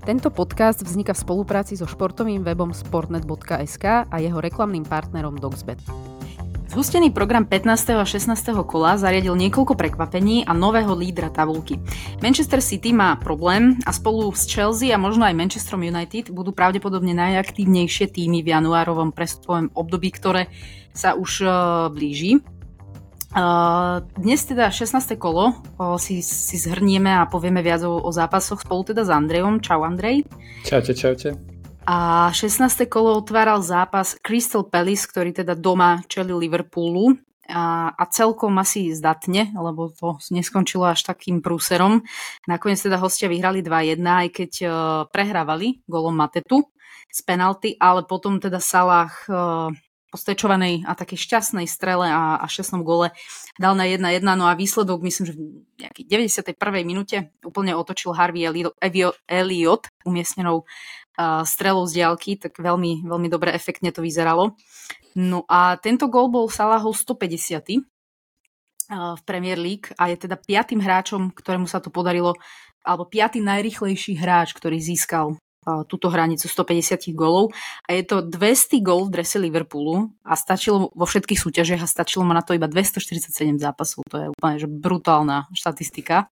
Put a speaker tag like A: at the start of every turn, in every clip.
A: Tento podcast vzniká v spolupráci so športovým webom sportnet.sk a jeho reklamným partnerom Doxbet. Zhustený program 15. a 16. kola zariadil niekoľko prekvapení a nového lídra tabuľky. Manchester City má problém a spolu s Chelsea a možno aj Manchesterom United budú pravdepodobne najaktívnejšie týmy v januárovom prestupovom období, ktoré sa už blíži. Dnes teda 16. kolo si zhrnieme a povieme viac o zápasoch spolu teda s Andrejom. Čau Andrej.
B: Čaute.
A: A 16. kolo otváral zápas Crystal Palace, ktorý teda doma čelil Liverpoolu a celkom asi zdatne, lebo to neskončilo až takým prúserom. Nakoniec teda hostia vyhrali 2-1, aj keď prehrávali golom Matetu z penalty, ale potom teda Salah po stečovanej a takej šťastnej strele a šťastnom gole dal na 1-1, no a výsledok myslím, že v nejakej 91. minúte úplne otočil Harvey Elliott umiestnenou strelou z diaľky, tak veľmi, veľmi dobre efektne to vyzeralo. No a tento gól bol Salahov 150. V Premier League a je teda 5. hráčom, ktorému sa to podarilo, alebo 5. najrýchlejší hráč, ktorý získal túto hranicu 150 gólov a je to 200 gól v drese Liverpoolu a stačilo vo všetkých súťažiach a stačilo mu na to iba 247 zápasov. To je úplne že brutálna štatistika.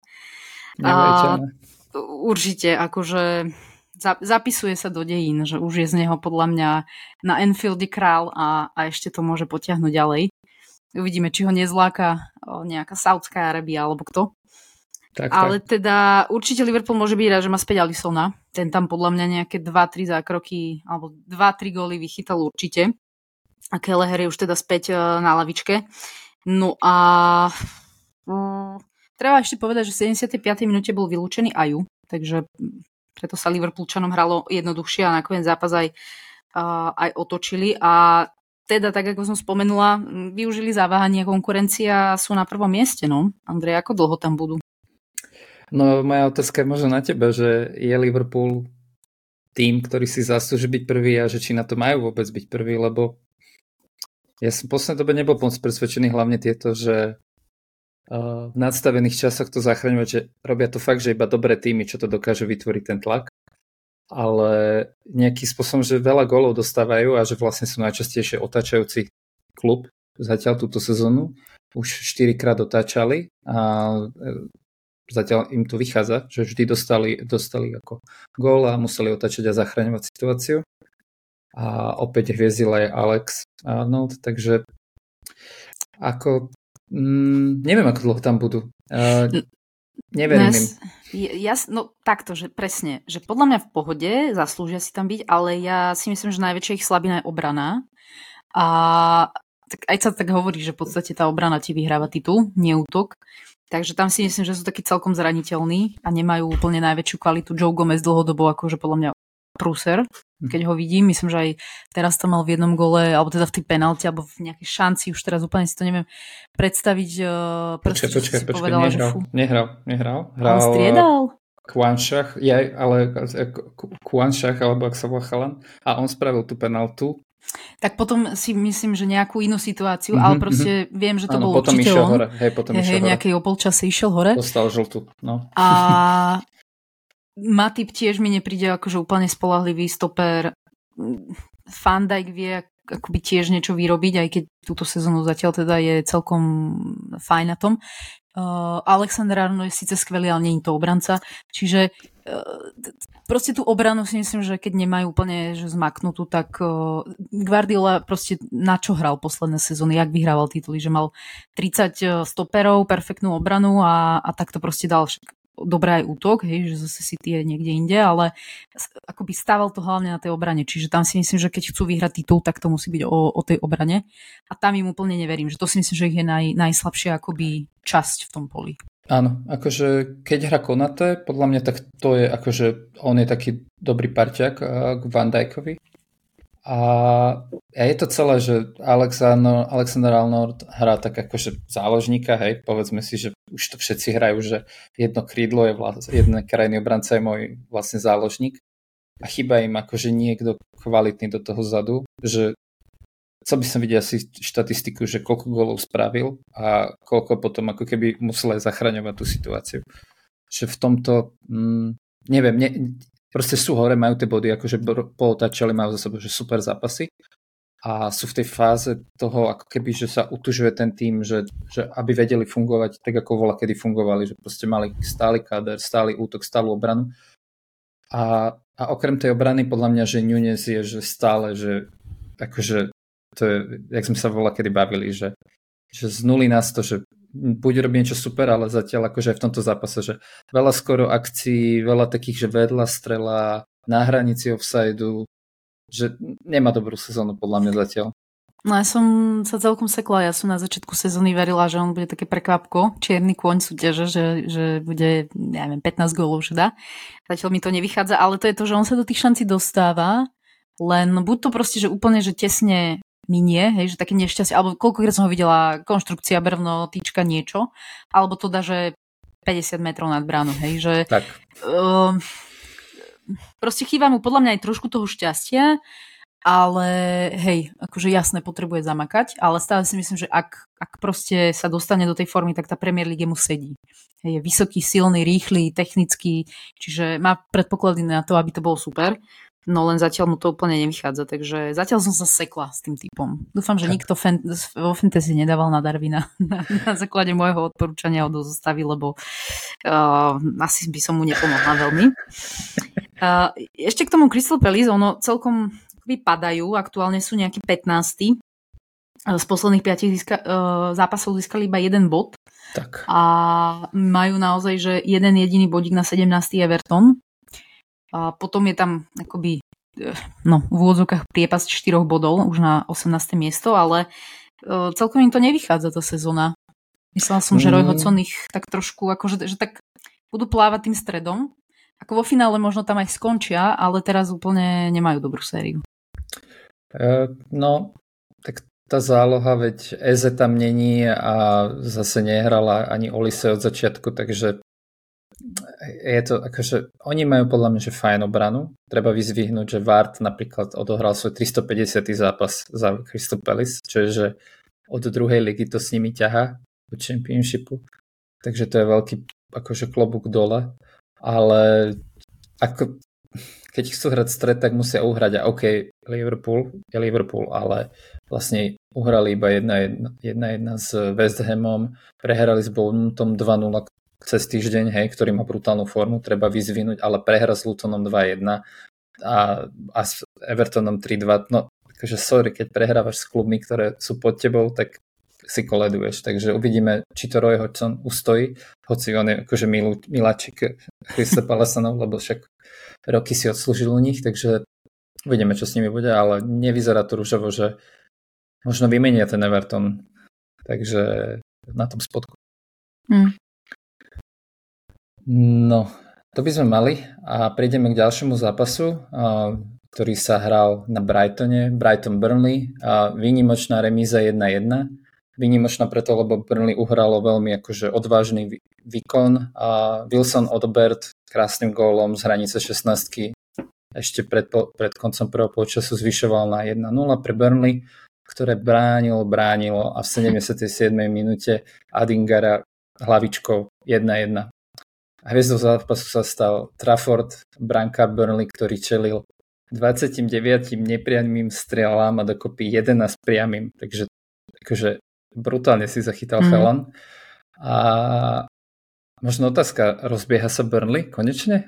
A: Určite, akože zapisuje sa do dejín, že už je z neho podľa mňa na Anfielde král a ešte to môže potiahnuť ďalej. Uvidíme, či ho nezláka nejaká Saudská Arábia alebo kto. Ale teda určite Liverpool môže byť rád, že má späť Alissona. Ten tam podľa mňa nejaké 2-3 zákroky alebo 2-3 góly vychytal určite. A Kelleher je už teda späť na lavičke. No a treba ešte povedať, že v 75. minúte bol vylúčený Aju, takže preto sa Liverpoolčanom hralo jednoduchšie a nakoniec zápas aj otočili. A teda, tak ako som spomenula, využili zaváhanie konkurencia a sú na prvom mieste. No, Andrej, ako dlho tam budú?
B: No moja otázka je možno na teba, že je Liverpool tým, ktorý si zaslúži byť prvý a že či na to majú vôbec byť prvý, lebo ja som v poslednej dobe nebol moc presvedčený hlavne tieto, že v nadstavených časoch to zachraňovať, že robia to fakt, že iba dobré týmy, čo to dokáže vytvoriť ten tlak, ale nejakým spôsobom, že veľa gólov dostávajú a že vlastne sú najčastejšie otáčajúci klub zatiaľ túto sezónu. Už 4-krát otáčali a zatiaľ im to vychádza, že vždy dostali ako gól a museli otačať a zachraňovať situáciu. A opäť hviezdil aj Alex Arnold, takže ako neviem, ako dlho tam budú. Neverím im.
A: No takto, že presne, že podľa mňa v pohode zaslúžia si tam byť, ale ja si myslím, že najväčšia ich slabina je obrana. A tak aj sa tak hovorí, že v podstate tá obrana ti vyhráva titul, nie útok. Takže tam si myslím, že sú takí celkom zraniteľní a nemajú úplne najväčšiu kvalitu. Joe Gomez dlhodobo akože podľa mňa prúser, keď ho vidím. Myslím, že aj teraz to mal v jednom gole, alebo teda v tej penalti, alebo v nejakej šanci, už teraz úplne si to neviem predstaviť.
B: Počkaj, nehral.
A: On striedal?
B: Kwanšach, alebo ak sa volá chalan, a on spravil tú penaltu.
A: Tak potom si myslím, že nejakú inú situáciu, ale proste viem, že to bol
B: potom
A: určite
B: išiel
A: on.
B: Hore. Potom išiel hore.
A: Nejakej opolčase išiel hore.
B: Dostal žltú, no.
A: A Matip tiež mi nepríde akože úplne spoľahlivý stoper. Van Dijk vie akoby tiež niečo vyrobiť, aj keď túto sezónu zatiaľ teda je celkom fajn na tom. Alexander Arnold je síce skvelý, ale nie je to obranca. Čiže proste tú obranu si myslím, že keď nemajú úplne že zmaknutú, tak Guardiola proste na čo hral posledné sezóny, jak vyhrával tituly, že mal 30 stoperov, perfektnú obranu a tak to proste dal dobrý aj útok, hej, že zase City je niekde inde, ale akoby stával to hlavne na tej obrane, čiže tam si myslím, že keď chcú vyhrať titul, tak to musí byť o tej obrane a tam im úplne neverím, že to si myslím, že ich je najslabšia akoby časť v tom poli.
B: Áno, akože keď hrá Konaté, podľa mňa tak to je akože on je taký dobrý parťák k Van Dijkovi. A je to celé, že Alexander Arnold hrá tak akože záložníka, hej, povedzme si, že už to všetci hrajú, že jedno krídlo je jeden krajný obranca je môj vlastne záložník a chýba im akože niekto kvalitný do toho zadu, že chcel by som vidieť asi štatistiku, že koľko gólov spravil a koľko potom ako keby musel aj zachraňovať tú situáciu. Že v tomto, neviem, proste sú hore, majú tie body, akože pootačali, majú za sebou, že super zápasy a sú v tej fáze toho, ako keby, že sa utužuje ten tým, že aby vedeli fungovať tak, ako voľa kedy fungovali, že proste mali stály káder, stály útok, stálu obranu a okrem tej obrany podľa mňa, že Núñez je, že stále, že akože to je, jak sme sa voľa kedy bavili, že z nuly na 100, že buď robí niečo super, ale zatiaľ akože aj v tomto zápase, že veľa skoro akcií, veľa takých, že vedľa strela, na hranici offsideu, že nemá dobrú sezónu podľa mňa zatiaľ.
A: No ja som sa celkom sekla, ja som na začiatku sezóny verila, že on bude také prekvapko, čierny kôň súťaže, že bude, neviem, 15 gólov, že dá. Zatiaľ mi to nevychádza, ale to je to, že on sa do tých šancí dostáva, len buď to proste, že úplne, že tesne minie, hej, že také nešťastie, alebo koľkokrát som ho videla, konštrukcia, brvno, tyčka, niečo, alebo to dá, že 50 metrov nad bránu, hej, že
B: tak.
A: Proste chýba mu podľa mňa aj trošku toho šťastia, ale hej, akože jasné, potrebuje zamakať, ale stále si myslím, že ak proste sa dostane do tej formy, tak tá Premier League mu sedí. Hej, je vysoký, silný, rýchly, technický, čiže má predpoklady na to, aby to bolo super. No len zatiaľ mu to úplne nevychádza, takže zatiaľ som sa sekla s tým typom. Dúfam, že nikto vo fantasy nedával na Darwina na základe môjho odporúčania ho do zostavy, lebo asi by som mu nepomohla veľmi. Ešte k tomu Crystal Palace, ono celkom vypadajú, aktuálne sú nejakí 15. Z posledných 5 zápasov získali iba 1 bod.
B: Tak.
A: A majú naozaj, že jeden jediný bodík na 17. Everton. A potom je tam akoby v úvodzovkách priepasť 4 bodov už na 18. miesto, ale celkom im to nevychádza tá sezóna. Myslela som, že Roy Hodgson ich tak trošku, akože, že tak budú plávať tým stredom. Ako vo finále možno tam aj skončia, ale teraz úplne nemajú dobrú sériu.
B: No, tak tá záloha, veď Eze tam není a zase nehrala ani Olise od začiatku, takže je to akože, oni majú podľa mňa, že fajn obranu. Treba vyzvihnúť, že Ward napríklad odohral svoj 350. zápas za Crystal Palace, čo je, že od druhej ligy to s nimi ťahá od Championshipu. Takže to je veľký akože klobúk dole. Ale ako, keď chcú hrať stred, tak musia uhrať a OK, Liverpool je Liverpool, ale vlastne uhrali iba 1-1 s West Hamom, prehrali s Bournemouthom 2-0 cez týždeň, hej, ktorý má brutálnu formu, treba vyzvinúť, ale prehra s Lutonom 2-1 a s Evertonom 3-2. No, akože sorry, keď prehrávaš s klubmi, ktoré sú pod tebou, tak si koleduješ. Takže uvidíme, či to Roy Hodgson ustojí, hoci on je akože miláčik Crystal Palaceanov, lebo však roky si odslúžil u nich, takže uvidíme, čo s nimi bude, ale nevyzerá to ružovo, že možno vymenia ten Everton. Takže na tom spodku. No, to by sme mali a prejdeme k ďalšiemu zápasu, ktorý sa hral na Brightone, Brighton-Burnley, výnimočná remíza 1-1. Výnimočná preto, lebo Burnley uhralo veľmi akože odvážny výkon a Wilson Odobert krásnym gólom z hranice 16 ešte pred koncom prvého polčasu zvyšoval na 1-0 pre Burnley, ktoré bránilo a v 77. minúte Adingara hlavičkou 1-1. Hviezdou zápasu sa stal Trafford, brankár Burnley, ktorý čelil 29 nepriamým strelám a dokopy 11 priamým. Takže akože brutálne si zachytal chalan. A možno otázka, rozbieha sa Burnley konečne?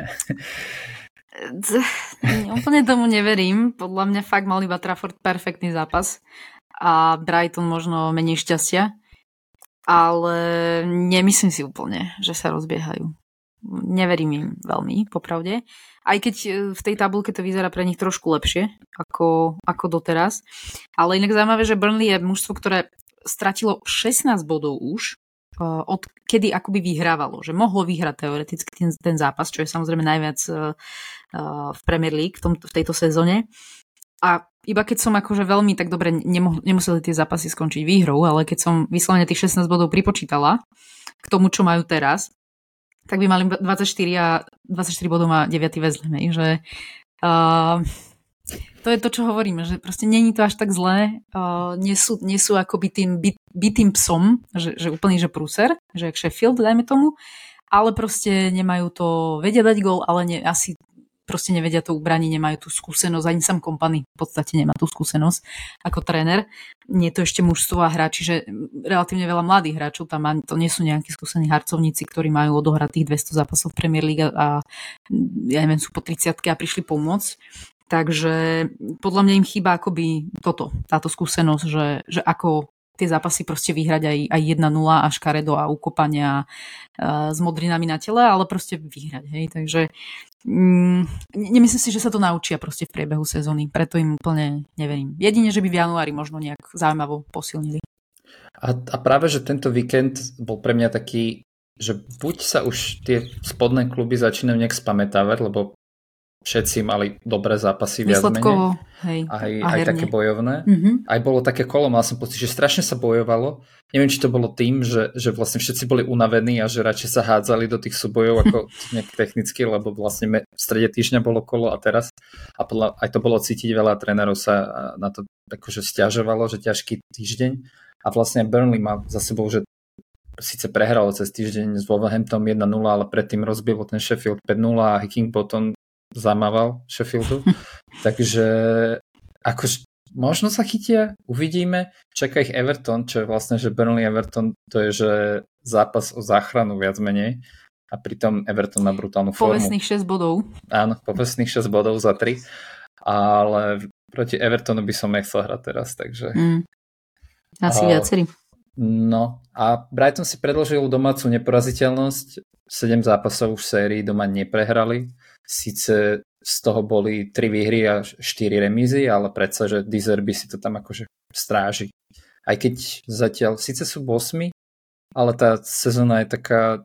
A: Úplne tomu neverím. Podľa mňa fakt mal iba Trafford perfektný zápas a Brighton možno menej šťastia. Ale nemyslím si úplne, že sa rozbiehajú. Neverím im veľmi, popravde. Aj keď v tej tabulke to vyzerá pre nich trošku lepšie ako doteraz. Ale inak zaujímavé, že Burnley je mužstvo, ktoré stratilo 16 bodov už, od kedy akoby vyhrávalo. Že mohlo vyhrať teoreticky ten zápas, čo je samozrejme najviac v Premier League v tejto sezóne. A iba keď som akože veľmi tak dobre nemuseli tie zápasy skončiť výhrou, ale keď som vyslovene tých 16 bodov pripočítala k tomu, čo majú teraz, tak by mali 24 a 24 bodov má 9. West Ham, že to je to, čo hovoríme, že proste není to až tak zlé, nie sú akoby tým bitým psom, že úplný, že prúser, že jak Sheffield, dajme tomu, ale proste nemajú to, vedia dať gól, ale asi proste nevedia to ubraniť, nemajú tú skúsenosť, ani sám Kompany v podstate nemá tú skúsenosť ako tréner. Nie je to ešte mužstvo a hra, čiže relatívne veľa mladých hráčov tam má, to nie sú nejakí skúsení harcovníci, ktorí majú odohratých 200 zápasov v Premier League a ja neviem, sú po 30-ke a prišli pomôcť. Takže podľa mňa im chýba akoby táto skúsenosť, že ako tie zápasy proste vyhrať aj 1-0 a škaredo a ukopania s modrinami na tele, ale proste vyhrať, hej. Takže nemyslím si, že sa to naučia proste v priebehu sezóny, preto im úplne neverím. Jedine, že by v januári možno nejak zaujímavo posilnili.
B: A práve, že tento víkend bol pre mňa taký, že buď sa už tie spodné kluby začínajú nejak spamätávať, lebo všetci mali dobré zápasy viac menej.
A: Hej,
B: aj také bojovné. Mm-hmm. Aj bolo také kolo, mal som pocit, že strašne sa bojovalo. Neviem, či to bolo tým, že vlastne všetci boli unavení a že radšej sa hádzali do tých súbojov ako nejak technicky, lebo vlastne v strede týždňa bolo kolo a teraz. A aj to bolo cítiť, veľa trénerov sa na to akože sťažovalo, že ťažký týždeň. A vlastne Burnley má za sebou, že síce prehralo cez týždeň s Wolverhamptom 1-0, ale predtým rozbilo ten Sheffield 5-0 a Higginbotham zamával Sheffieldu. Takže akože možno sa chytia, uvidíme. Čaká ich Everton, čo je vlastne, že Burnley Everton, to je, že zápas o záchranu viac menej. A pritom Everton má brutálnu formu.
A: Povestných 6 bodov.
B: Áno, povestných 6 bodov za 3. Ale proti Evertonu by som nechcel hrať teraz, takže...
A: Asi viacerí.
B: No a Brighton si predložil domácu neporaziteľnosť. 7 zápasov v sérii doma neprehrali. Sice z toho boli 3 výhry a 4 remízy, ale predsa, že De Zerbi si to tam akože stráži. Aj keď zatiaľ, síce sú 8, ale tá sezóna je taká,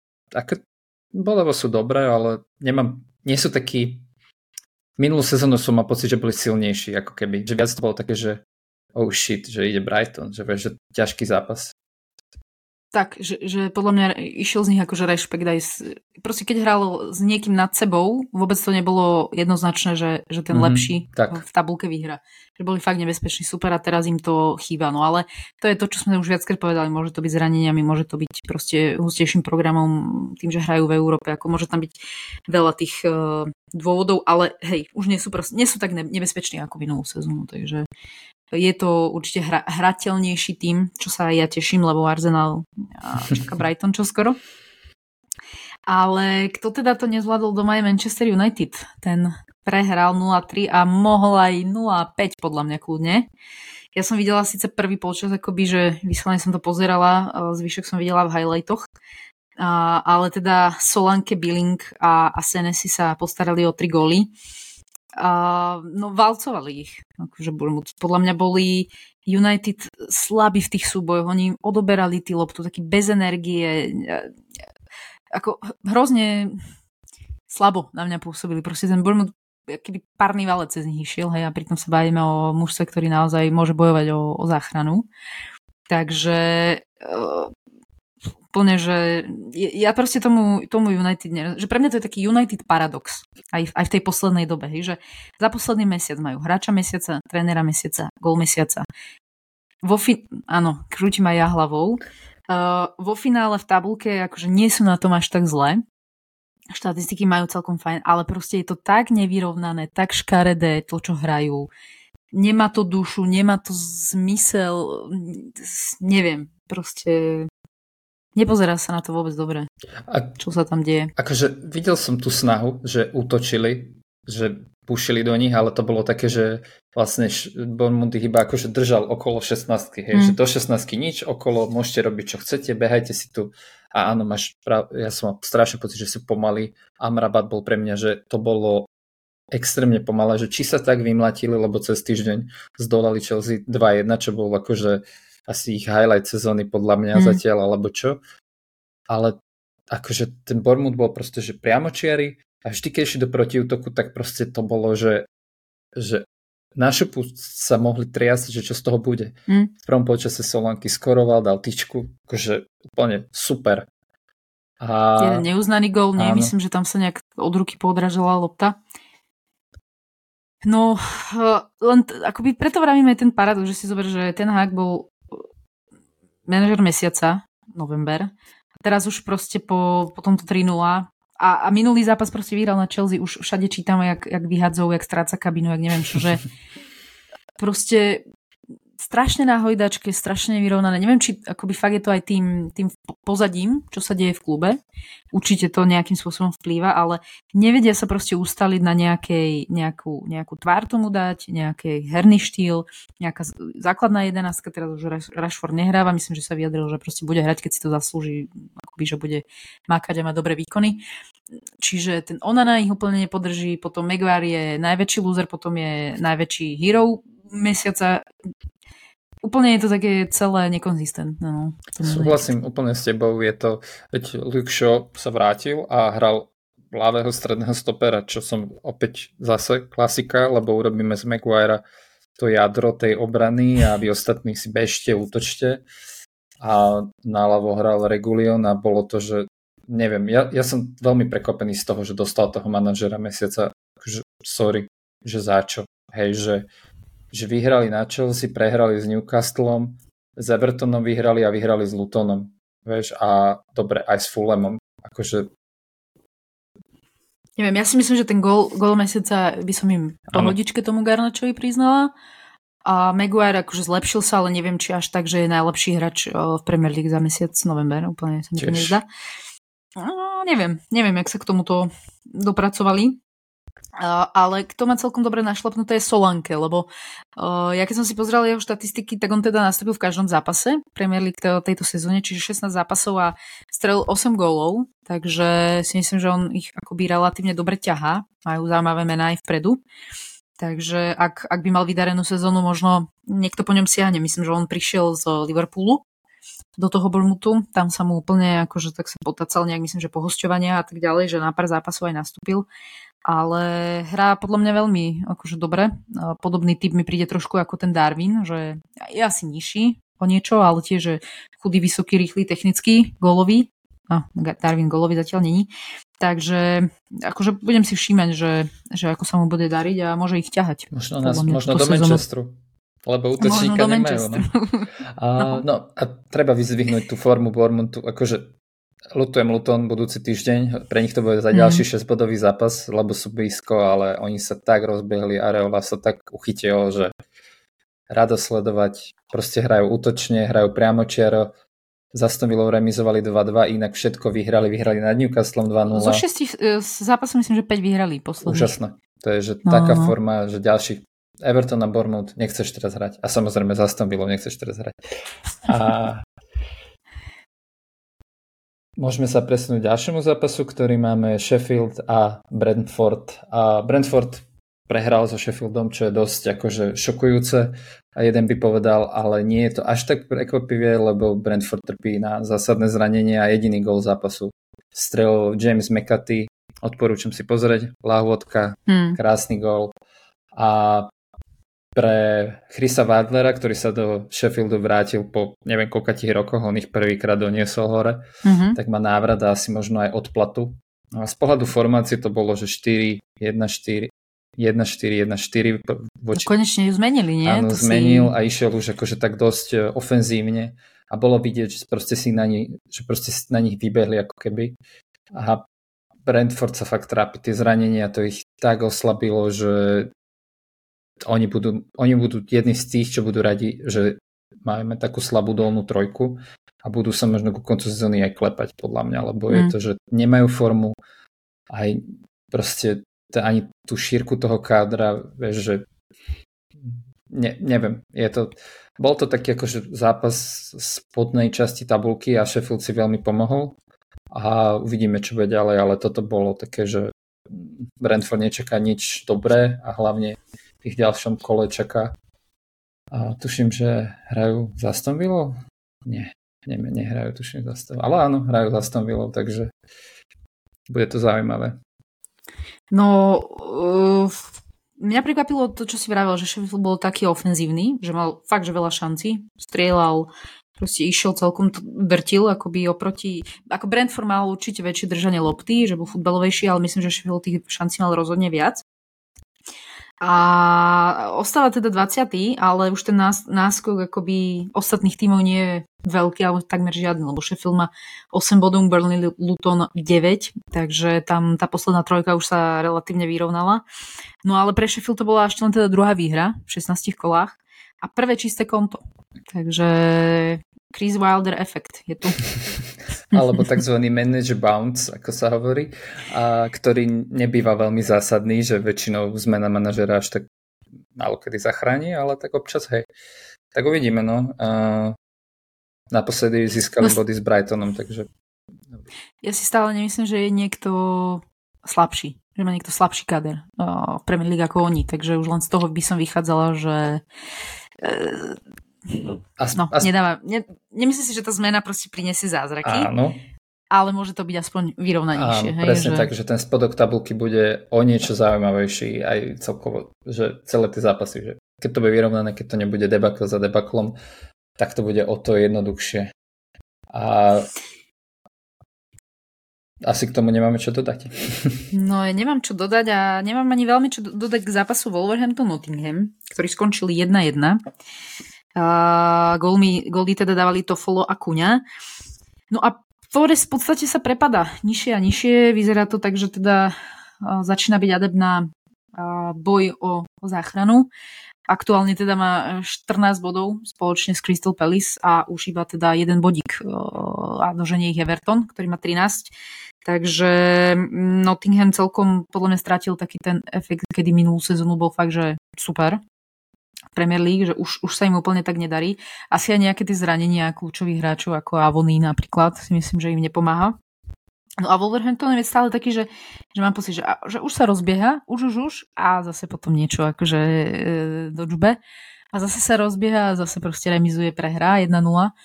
B: lebo sú dobré, ale nie sú takí, minulú sezónu som mal pocit, že boli silnejší, ako keby, že viac to bolo také, že oh shit, že ide Brighton, že vieš, že ťažký zápas.
A: Tak, že podľa mňa išiel z nich akože rešpekt aj proste keď hral s niekým nad sebou, vôbec to nebolo jednoznačné, že ten lepší v tabulke vyhra. Že boli fakt nebezpeční, super a teraz im to chýba. No ale to je to, čo sme už viackrát povedali, môže to byť zraneniami, môže to byť proste hustejším programom tým, že hrajú v Európe, ako môže tam byť veľa tých dôvodov, ale hej, už nie sú tak nebezpeční ako minulú sezónu, takže je to určite hrateľnejší tým, čo sa aj ja teším, lebo Arsenal čaká Brighton čoskoro. Ale kto teda to nezvládol doma je Manchester United. Ten prehral 0-3 a mohol aj 0-5 podľa mňa kľudne. Ja som videla síce prvý polčas, akoby, že vyslovene som to pozerala, zvyšok som videla v highlightoch. Ale teda Solanke, Billing a Senesi sa postarali o 3 góly. No valcovali ich. Akože, podľa mňa boli United slabí v tých súbojoch. Oni odoberali tí loptu, taký bez energie. Ako hrozne slabo na mňa pôsobili. Proste ten Bournemouth, akýby párny valec cez nich išiel, hej, a pritom sa bavíme o mužstve, ktorý naozaj môže bojovať o záchranu. Takže úplne, že ja proste tomu United, že pre mňa to je taký United paradox aj v tej poslednej dobe, hej, že za posledný mesiac majú hráča mesiaca, trénera mesiaca, gól mesiaca. Áno, krútim aj ja hlavou. Vo finále v tabulke akože nie sú na tom až tak zle. Štatistiky majú celkom fajn, ale proste je to tak nevyrovnané, tak škaredé to, čo hrajú. Nemá to dušu, nemá to zmysel, neviem, proste nepozerá sa na to vôbec dobre, čo sa tam deje.
B: Akože videl som tú snahu, že útočili, že púšili do nich, ale to bolo také, že vlastne Bournemouth iba akože držal okolo 16-ky, hej, že do 16-ky nič, okolo môžete robiť čo chcete, behajte si tu. A áno, ja som mal strašne pocit, že sú pomalí. Amrabat bol pre mňa, že to bolo extrémne pomalé, že či sa tak vymlatili, lebo cez týždeň zdolali Chelsea 2-1, čo bol akože asi ich highlight sezóny podľa mňa zatiaľ, alebo čo. Ale akože ten Bournemouth bol proste, že priamočiari a vždy, keď išli do protiútoku, tak proste to bolo, že na šupu sa mohli triasť, že čo z toho bude. V prvom počase Solanky skoroval, dal tyčku, akože úplne super.
A: Jeden neuznaný gól, nie? Myslím, že tam sa nejak od ruky podražila lopta. No, len akoby preto vravíme ten paradox, že si zober, že ten Hag bol manažer mesiaca, november. A teraz už proste po tomto 3-0 A minulý zápas proste vyhral na Chelsea, už všade čítame, jak vyhadzov, jak stráca kabínu, jak neviem čo, že proste strašne na hojdačke, strašne vyrovnané. Neviem, či akoby fakt je to aj tým pozadím, čo sa deje v klube. Určite to nejakým spôsobom vplýva, ale nevedia sa proste ustaliť na nejakú tvár tomu dať, nejaký herný štýl, nejaká základná jedenástka, teraz už Rashford nehráva, myslím, že sa vyjadril, že proste bude hrať, keď si to zaslúži, akoby, že bude mákať a má dobré výkony. Čiže ten Onana ich úplne nepodrží, potom Maguire je najväčší loser, potom je najväčší hero mesiaca. Úplne je to také celé nekonzistentné. No.
B: Súhlasím úplne s tebou. Je to, veď Luke Shaw sa vrátil a hral ľavého stredného stopera, čo som opäť zase klasika, lebo urobíme z Maguirea to jadro tej obrany a vy ostatní si bežte, útočte. A naľavo hral Reguilón a bolo to, že neviem, ja som veľmi prekvapený z toho, že dostal toho manažera mesiaca, že sorry, že začo. Hej, že vyhrali na Chelsea, prehrali s Newcastlom, s Evertonom vyhrali a vyhrali s Lutonom. Vieš, a dobre, aj s Fulhamom. Akože...
A: Neviem, ja si myslím, že ten gól mesiaca by som im pohodičke tomu Garnačovi priznala. A Maguire akože zlepšil sa, ale neviem, či až tak, že je najlepší hráč v Premier League za mesiac november. Úplne sa mi to nezdá. No, neviem, jak sa k tomuto dopracovali. Ale kto má celkom dobre našlapnuté je Solanke, lebo ja keď som si pozrela jeho štatistiky, tak on teda nastúpil v každom zápase Premier League tejto sezóne, čiže 16 zápasov a strelil 8 gólov, takže si myslím, že on ich akoby relatívne dobre ťahá, majú zaujímavé mená aj vpredu. Takže ak by mal vydarenú sezónu, možno niekto po ňom siahne. Myslím, že on prišiel z Liverpoolu do toho Bournemouthu, tam sa mu úplne akože tak sa potacal nejak, myslím, že po hosťovania a tak ďalej, že na pár zápasov aj nastúpil. Ale hrá podľa mňa veľmi akože dobre. Podobný typ mi príde trošku ako ten Darwin, že je asi nižší o niečo, ale tiež je chudý, vysoký, rýchly, technický, gólový. Darwin gólový zatiaľ není. Takže akože budem si všímať, že ako sa mu bude dariť a môže ich ťahať.
B: Možno do Manchesteru. Lebo útočníka nemajú. No a treba vyzvihnúť tú formu Bournemouthu. Akože Lutujem Luton budúci týždeň, pre nich to bude za ďalší 6-bodový zápas, lebo sú blízko, ale oni sa tak rozbehli, Areola sa tak uchytilo, že rado sledovať, proste hrajú útočne, hrajú priamočiaro, za Aston Villou remizovali 2-2, inak všetko vyhrali nad Newcastlom 2-0.
A: Zo 6 zápasov myslím, že 5 vyhrali posledných.
B: Úžasné, to je že taká forma, že ďalší Everton a Bournemouth nechceš teraz hrať a samozrejme za Aston Villou nechceš teraz hrať. A môžeme sa presunúť k ďalšiemu zápasu, ktorý máme Sheffield a Brentford. A Brentford prehral so Sheffieldom, čo je dosť akože šokujúce. A jeden by povedal, ale nie je to až tak prekvapivé, lebo Brentford trpí na zásadné zranenie a jediný gól zápasu strelil James McCarthy. Odporúčam si pozrieť. Lahôdka, krásny gól. A pre Chrisa Wadlera, ktorý sa do Sheffieldu vrátil po neviem koľkatých rokoch, on ich prvýkrát doniesol hore, tak má návrat a asi možno aj odplatu. No a z pohľadu formácie to bolo, že 4-1-4 voči...
A: Konečne ju zmenili, nie?
B: Áno, zmenil a išiel už akože tak dosť ofenzívne a bolo vidieť, že proste na nich vybehli ako keby. A Brentford sa fakt trápi, tie zranenia, to ich tak oslabilo, že oni budú jedni z tých, čo budú radi, že máme takú slabú dolnú trojku a budú sa možno ku koncu sezóny aj klepať podľa mňa, lebo je to, že nemajú formu aj proste ani tú šírku toho kádra, vieš, že neviem, bol to taký akože zápas z spodnej časti tabulky a Sheffield si veľmi pomohol a uvidíme, čo bude ďalej, ale toto bolo také, že Brentford nečaká nič dobré a hlavne v ich ďalšom kole čaká. A tuším, že hrajú za Aston Villou? Nie, nehrajú, tuším za Aston Villou. Ale áno, hrajú za Aston Villou, takže bude to zaujímavé.
A: No, mňa prekvapilo to, čo si vravel, že Sheffield bol taký ofenzívny, že mal fakt, že veľa šancí. Strieľal, proste išiel celkom, vrtil akoby oproti... Ako Brentford mal určite väčšie držanie lopty, že bol futbalovejší, ale myslím, že Sheffield tých šancí mal rozhodne viac. A ostáva teda 20., ale už ten náskok akoby ostatných tímov nie je veľký, alebo takmer žiadny, lebo Sheffield má 8 bodov, Burnley, Luton 9, takže tam tá posledná trojka už sa relatívne vyrovnala. No ale pre Sheffield to bola ešte len teda druhá výhra v 16 kolách a prvé čisté konto. Takže Chris Wilder efekt je tu.
B: Alebo tzv. Manage bounce, ako sa hovorí, a ktorý nebýva veľmi zásadný, že väčšinou zmena manažera až tak málo kedy zachráni, ale tak občas, hej. Tak uvidíme, no. Naposledy získali body s Brightonom, takže...
A: Ja si stále nemyslím, že je niekto slabší, že má niekto slabší kader v Premier League ako oni, takže už len z toho by som vychádzala, že nemyslím si, že tá zmena proste prinesie zázraky.
B: Áno.
A: Ale môže to byť aspoň vyrovnanejšie.
B: Áno, presne tak, že ten spodok tabulky bude o niečo zaujímavejší aj celkovo, že celé tie zápasy, že keď to bude vyrovnané, keď to nebude debakl za debaklom, tak to bude o to jednoduchšie. A asi k tomu nemáme čo dodať.
A: No, ja nemám čo dodať a nemám ani veľmi čo dodať k zápasu Wolverhampton-Nottingham, ktorý skončil 1-1. Góly teda dávali Toffolo a Kuňa. No a Forest v podstate sa prepadá nižšie a nižšie. Vyzerá to tak, že teda začína byť adept na boj o záchranu. Aktuálne teda má 14 bodov spoločne s Crystal Palace a už iba teda jeden bodík a doženie ich Everton, ktorý má 13. Takže Nottingham celkom podľa mňa strátil taký ten efekt, kedy minulú sezónu bol fakt, že super. Premier League, že už sa im úplne tak nedarí. Asi aj nejaké tie zranenia kľúčových hráčov ako Avony napríklad si myslím, že im nepomáha. No a Wolverhampton je stále taký, že mám pocit, že už sa rozbieha, už a zase potom niečo akože do džube. A zase sa rozbieha a zase proste remizuje, prehrá 1-0.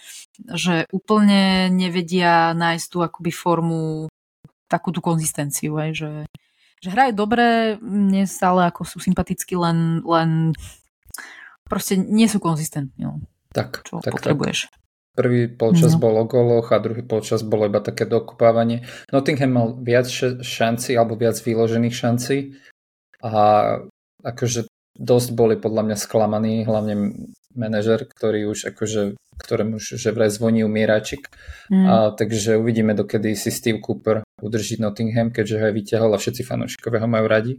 A: Že úplne nevedia nájsť tú akoby formu, takú tú konzistenciu, aj, že hrajú dobre, mne stále ako sú sympatickí, len proste nie sú konzistentní. No.
B: Tak,
A: čo potrebuješ.
B: Tak. Prvý polčas bol o goloch a druhý polčas bolo iba také dokopávanie. Nottingham mal viac šancí alebo viac vyložených šancí a akože dosť boli podľa mňa sklamaní, hlavne manažer, ktorý už akože, ktorému už že vraj zvoní umieračik. Takže uvidíme, dokedy si Steve Cooper udrží Nottingham, keďže ho aj vyťahol a všetci fanúšikovia ho majú radi.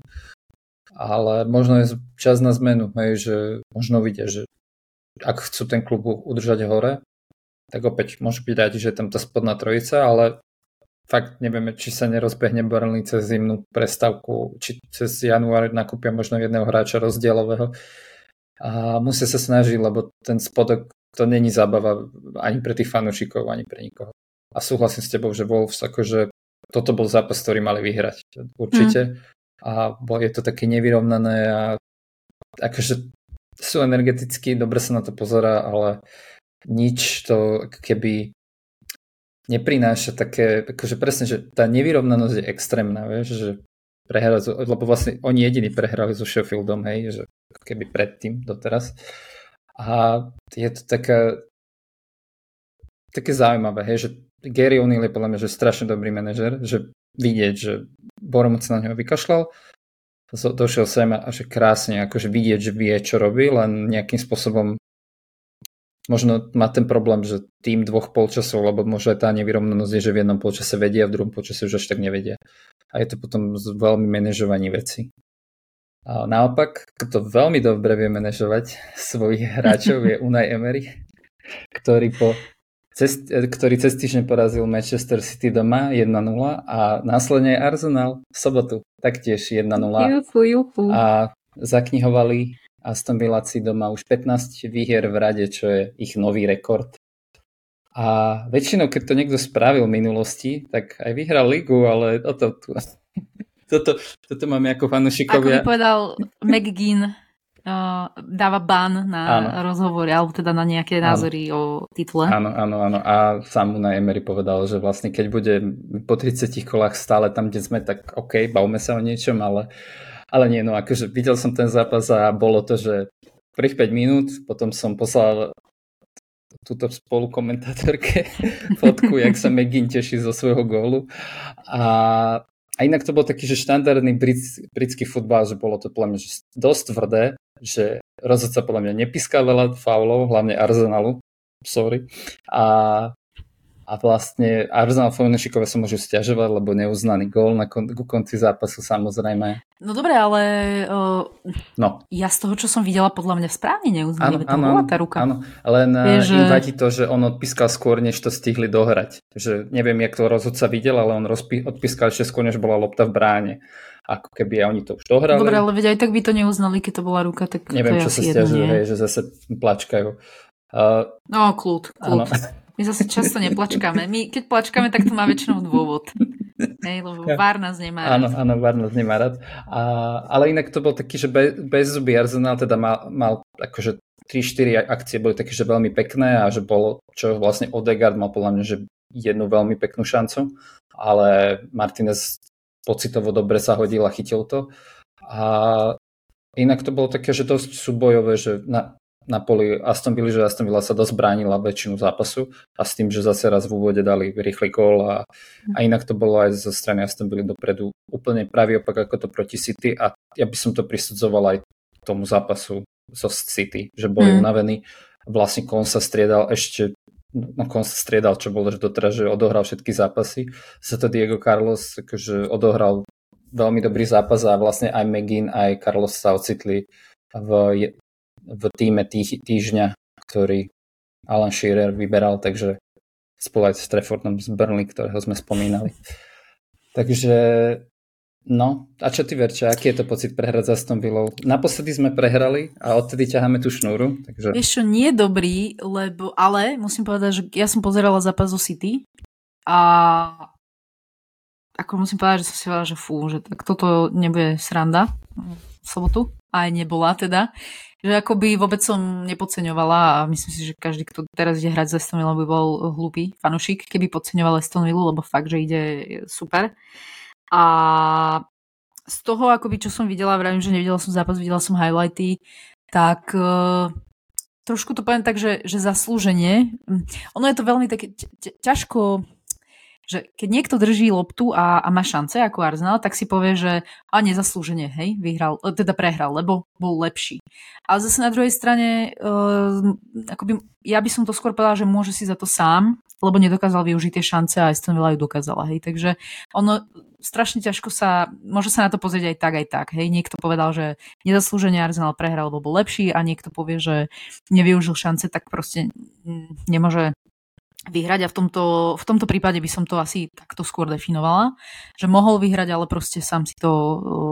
B: Ale možno je čas na zmenu, že možno vidia, že ak chcú ten klub udržať hore, tak opäť môžu byť rádi, že je tam tá spodná trojica, ale fakt nevieme, či sa nerozbehne Burnley cez zimnú prestávku, či cez január nakúpia možno jedného hráča rozdielového. A musia sa snažiť, lebo ten spodok, to není zábava ani pre tých fanúšikov, ani pre nikoho. A súhlasím s tebou, že Wolves, akože toto bol zápas, ktorý mali vyhrať. Určite. A je to také nevyrovnané a akože sú energetickí, dobre sa na to pozerá, ale nič to keby neprináša také, akože presne, že tá nevyrovnanosť je extrémna, vieš, že prehrali, lebo vlastne oni jediní prehrali so Sheffieldom, hej, že keby predtým doteraz. A je to také zaujímavé, hej, že Gary O'Neill je podľa mňa, že strašne dobrý manažer, že vidieť, že Bournemouth sa na neho vykašľal, došiel sem a že krásne, akože vidieť, že vie, čo robí, len nejakým spôsobom možno má ten problém, že tým dvoch polčasov, lebo možno aj tá nevyrovnanosť je, že v jednom polčase vedia, v druhom polčase už až tak nevedia. A je to potom veľmi manažovanie veci. A naopak, kto veľmi dobre vie manažovať svojich hráčov, je Unai Emery, ktorý cez týždeň porazil Manchester City doma 1-0 a následne Arsenal v sobotu taktiež 1-0 a zaknihovali Aston Villaci doma už 15 výhier v rade, čo je ich nový rekord. A väčšinou, keď to niekto spravil v minulosti, tak aj vyhral ligu, ale toto máme ako fanúšikovia.
A: Ako by povedal McGinn, dáva ban na rozhovor, alebo teda na nejaké názory o titule.
B: Áno. A sám Unai Emery povedal, že vlastne keď bude po 30 kolách stále tam, kde sme, tak OK, bavme sa o niečom, ale nie, no akože videl som ten zápas a bolo to, že prvých 5 minút, potom som poslal túto spolukomentátorke fotku, jak sa McGinn teší zo svojho gólu a A inak to bol taký, že štandardný britský futbal, že bolo to podľa mňa že dosť tvrdé, že rozhodca podľa mňa nepískal veľa faulov, hlavne Arsenalu, sorry. A vlastne Arsenal fanúšikovia sa môžu sťažovať, lebo neuznaný gól na konci zápasu samozrejme.
A: No dobre, ale ja z toho, čo som videla, podľa mňa správne neuznali. To bola tá ruka.
B: Áno, len im vadí to, že on odpískal skôr, než to stihli dohrať. Že neviem, jak to rozhodca videl, ale on odpískal ešte skôr, než bola lopta v bráne. Ako keby oni to už dohrali.
A: Dobre, ale veď aj tak by to neuznali, keď to bola ruka. Tak
B: neviem,
A: to
B: čo sa sťažuje, že zase plačkajú.
A: No, kľud. My zase často neplačkáme. My, keď plačkáme, tak to má väčšinou dôvod. Lebo VAR nás nemá rád.
B: Áno, VAR nás nemá rád. Ale inak to bol taký, že bez zuby Arsenal teda mal akože 3-4 akcie boli také, že veľmi pekné a že bolo, čo vlastne Odegaard mal podľa mňa, že jednu veľmi peknú šancu, ale Martinez pocitovo dobre sa hodil a chytil to. A inak to bolo také, že dosť súbojové, že na poli Aston Villa, že Aston Villa sa dosť bránila väčšinu zápasu a s tým, že zase raz v úvode dali rýchly gól a inak to bolo aj zo strany Aston Villa dopredu úplne pravý opak ako to proti City a ja by som to prisudzoval aj tomu zápasu zo City, že boli unavení. Vlastne Kon sa striedal, čo bolo že doteraz, že odohral všetky zápasy. Za to Diego Carlos akože odohral veľmi dobrý zápas a vlastne aj McGinn, aj Carlos sa ocitli v týme týždňa, ktorý Alan Shearer vyberal, takže spolu aj s Traffordom z Burnley, ktorého sme spomínali. Takže no, a čo ty, Verča, aký je to pocit prehrať za Aston Villou? Naposledy sme prehrali a odtedy ťaháme tú šnúru. Takže...
A: Vieš čo, nie je dobrý, ale musím povedať, že ja som pozerala zápas zo City a ako musím povedať, že som si povedala, že že tak toto nebude sranda v sobotu. Aj nebola teda. Že akoby vôbec som nepodceňovala a myslím si, že každý, kto teraz ide hrať za Aston Villou, by bol hlúpy fanúšik, keby podceňoval Aston Villou, lebo fakt, že ide super. A z toho, akoby, čo som videla, vravím, že nevidela som zápas, videla som highlighty, tak trošku to poviem tak, že zaslúženie. Ono je to veľmi také ťažko, že keď niekto drží loptu a má šance ako Arsenal, tak si povie, že nezaslúžene, prehral, lebo bol lepší. Ale zase na druhej strane, akoby, ja by som to skôr povedala, že môže si za to sám, lebo nedokázal využiť tie šance a Aston Villa ju dokázala. Takže ono strašne ťažko môže sa na to pozrieť aj tak. Niekto povedal, že nezaslúžene Arsenal prehral, lebo bol lepší a niekto povie, že nevyužil šance, tak proste nemôže vyhrať a v tomto prípade by som to asi takto skôr definovala, že mohol vyhrať, ale proste sám si to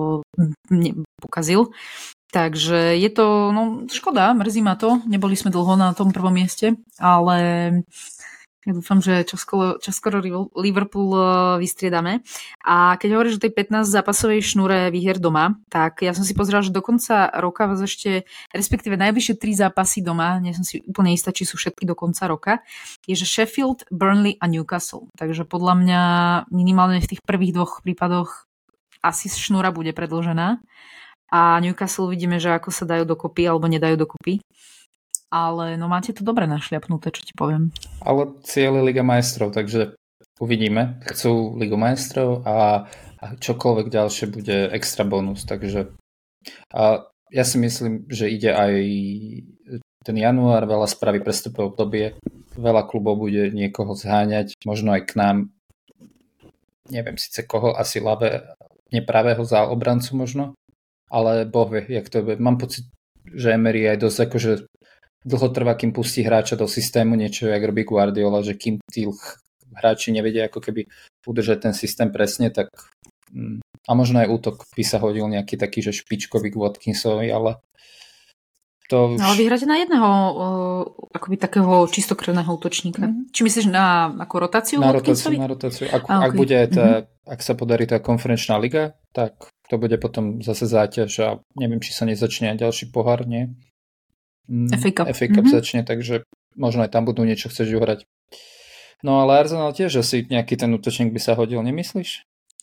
A: pokazil. Takže je to škoda, mrzí ma to, neboli sme dlho na tom prvom mieste, ale ja dúfam, že čoskoro Liverpool vystriedame. A keď hovoríš o tej 15-zápasovej šnúre výher doma, tak ja som si pozerala, že do konca roka vás ešte, respektíve najbližšie 3 zápasy doma, nie som si úplne istá, či sú všetky do konca roka, je, že Sheffield, Burnley a Newcastle. Takže podľa mňa minimálne v tých prvých 2 prípadoch asi šnúra bude predĺžená. A Newcastle vidíme, že ako sa dajú dokopy alebo nedajú dokopy. Ale máte to dobre našľapnuté, čo ti poviem. Ale
B: cieľ je Liga majstrov, takže uvidíme. Chcú Ligu majstrov a čokoľvek ďalšie bude extra bonus. Takže ja si myslím, že ide aj ten január, veľa spraví prestupové obdobie, veľa klubov bude niekoho zháňať, možno aj k nám, neviem síce koho, asi nepravého za obrancu možno, ale Boh vie, jak to bude. Mám pocit, že Emery aj dosť akože dlho trvá, kým pustí hráča do systému, niečo jak robí Guardiola, že kým tí hráči nevedia ako keby udržať ten systém presne, tak a možno aj útok by sa hodil nejaký taký, že špičkový k Watkinsovi, ale to už... Ale vyhráte na jedného akoby takého čistokrevného útočníka. Či myslíš na ako rotáciu Watkinsovi? Na rotáciu. Ak bude ak sa podarí tá konferenčná liga, tak to bude potom zase záťaž a neviem, či sa nezačne aj ďalší pohár, nie? FA Cup začne, takže možno aj tam budú niečo chcieť uhrať. No ale Arsenal tiež asi nejaký ten útočník by sa hodil, nemyslíš?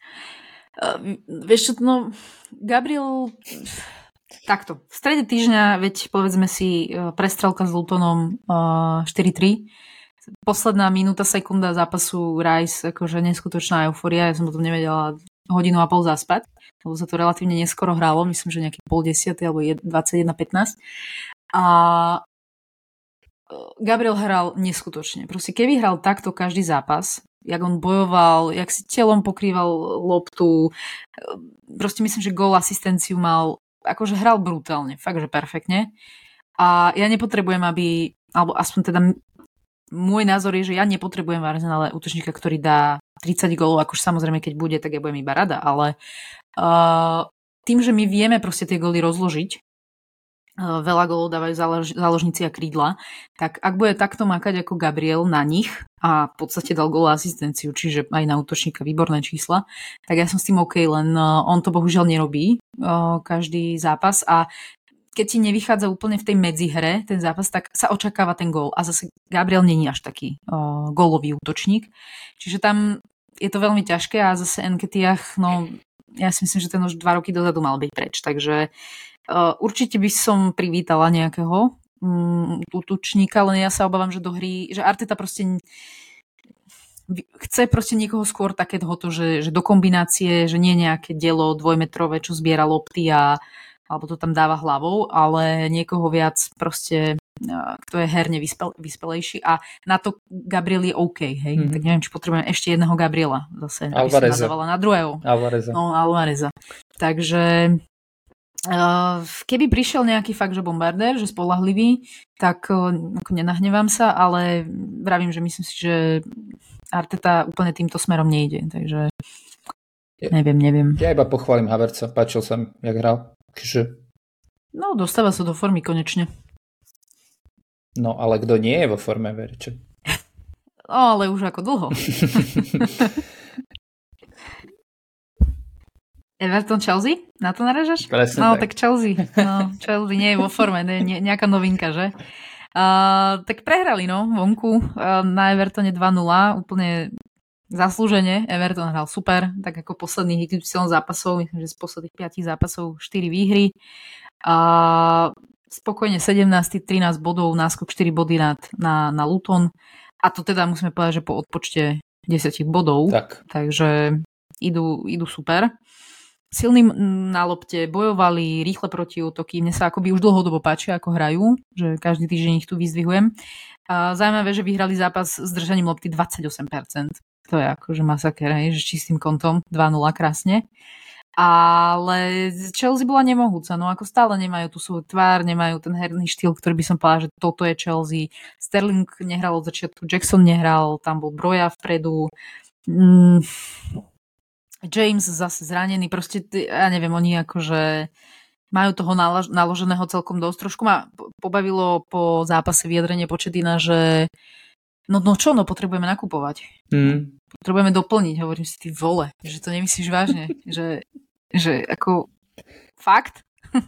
B: Vieš čo,
A: Gabriel takto. V strede týždňa, veď povedzme si prestrelka s Lutonom 4-3. Posledná minúta, sekunda zápasu Rice, akože neskutočná eufória, ja som potom nevedela hodinu a pol zaspať, lebo sa to relatívne neskoro hralo, myslím, že nejaký 9:30 alebo 21:15. A Gabriel hral neskutočne. Proste keby hral takto každý zápas, jak on bojoval, jak si telom pokrýval loptu, proste myslím, že gól asistenciu mal, akože hral brutálne, fakt, že perfektne. A ja nepotrebujem, alebo aspoň teda môj názor je, že ja nepotrebujem v Arsenále útočníka, ktorý dá 30 gólov, akože samozrejme, keď bude, tak ja budem iba rada, ale tým, že my vieme proste tie góly rozložiť, veľa gólov dávajú záložníci a krídla, tak ak bude takto makať ako Gabriel na nich a v podstate dal gól a asistenciu, čiže aj na útočníka výborné čísla, tak ja som s tým OK, len on to bohužiaľ nerobí každý zápas a keď ti nevychádza úplne v tej medzihre ten zápas, tak sa očakáva ten gól a zase Gabriel není až taký gólový útočník, čiže tam je to veľmi ťažké a zase Nketiah, no ja si myslím, že ten už 2 roky dozadu mal byť preč, takže určite by som privítala nejakého útočníka, len ja sa obávam, že do hry, že Arteta proste chce proste niekoho skôr takéto, že do kombinácie, že nie nejaké dielo dvojmetrové, čo zbiera lopty alebo to tam dáva hlavou, ale niekoho viac proste, kto je herne vyspelejší a na to Gabriel je OK, hej? Tak neviem, či potrebujem ešte jedného Gabriela zase, aby som nadávala na druhého. Alvareza. Takže keby prišiel nejaký fakt, že bombardér, že spoľahlivý, tak ako nenahnevám sa, ale vravím, že myslím si, že Arteta úplne týmto smerom nejde, takže neviem.
B: Ja iba pochválim Havertza, páčil sa mi, jak hral.
A: No, dostáva sa do formy konečne.
B: No, ale kto nie je vo forme, Veriče?
A: No, ale už ako dlho. Everton Chelsea? Na to naražaš?
B: Presne
A: no,
B: tak.
A: Chelsea. No, Chelsea nie je vo forme, nejaká novinka, že? Tak prehrali, no, vonku na Evertone 2-0, úplne zaslúžene. Everton hral super, tak ako posledných XY zápasov, myslím, že z posledných 5 zápasov 4 výhry. Spokojne 17, 13 bodov, náskok 4 body na Luton. A to teda musíme povedať, že po odpočte 10 bodov. Takže idú super. Silní na lopte, bojovali, rýchle protiútoky. Mne sa akoby už dlhodobo páčia, ako hrajú, že každý týždeň ich tu vyzdvihujem. Zaujímavé, že vyhrali zápas s držaním lopty 28%. To je akože masaker, že s čistým kontom 2-0 krásne. Ale Chelsea bola nemohúca, no ako stále nemajú tú svoju tvár, nemajú ten herný štýl, ktorý by som povedala, že toto je Chelsea. Sterling nehral od začiatku, Jackson nehral, tam bol Broja vpredu. James zase zranený, proste, ja neviem, oni akože majú toho naloženého celkom dosť. Trošku ma pobavilo po zápase vyjadrenie Početina, že no potrebujeme nakupovať. Potrebujeme doplniť, hovorím si, ty vole, že to nemyslíš vážne, že ako fakt?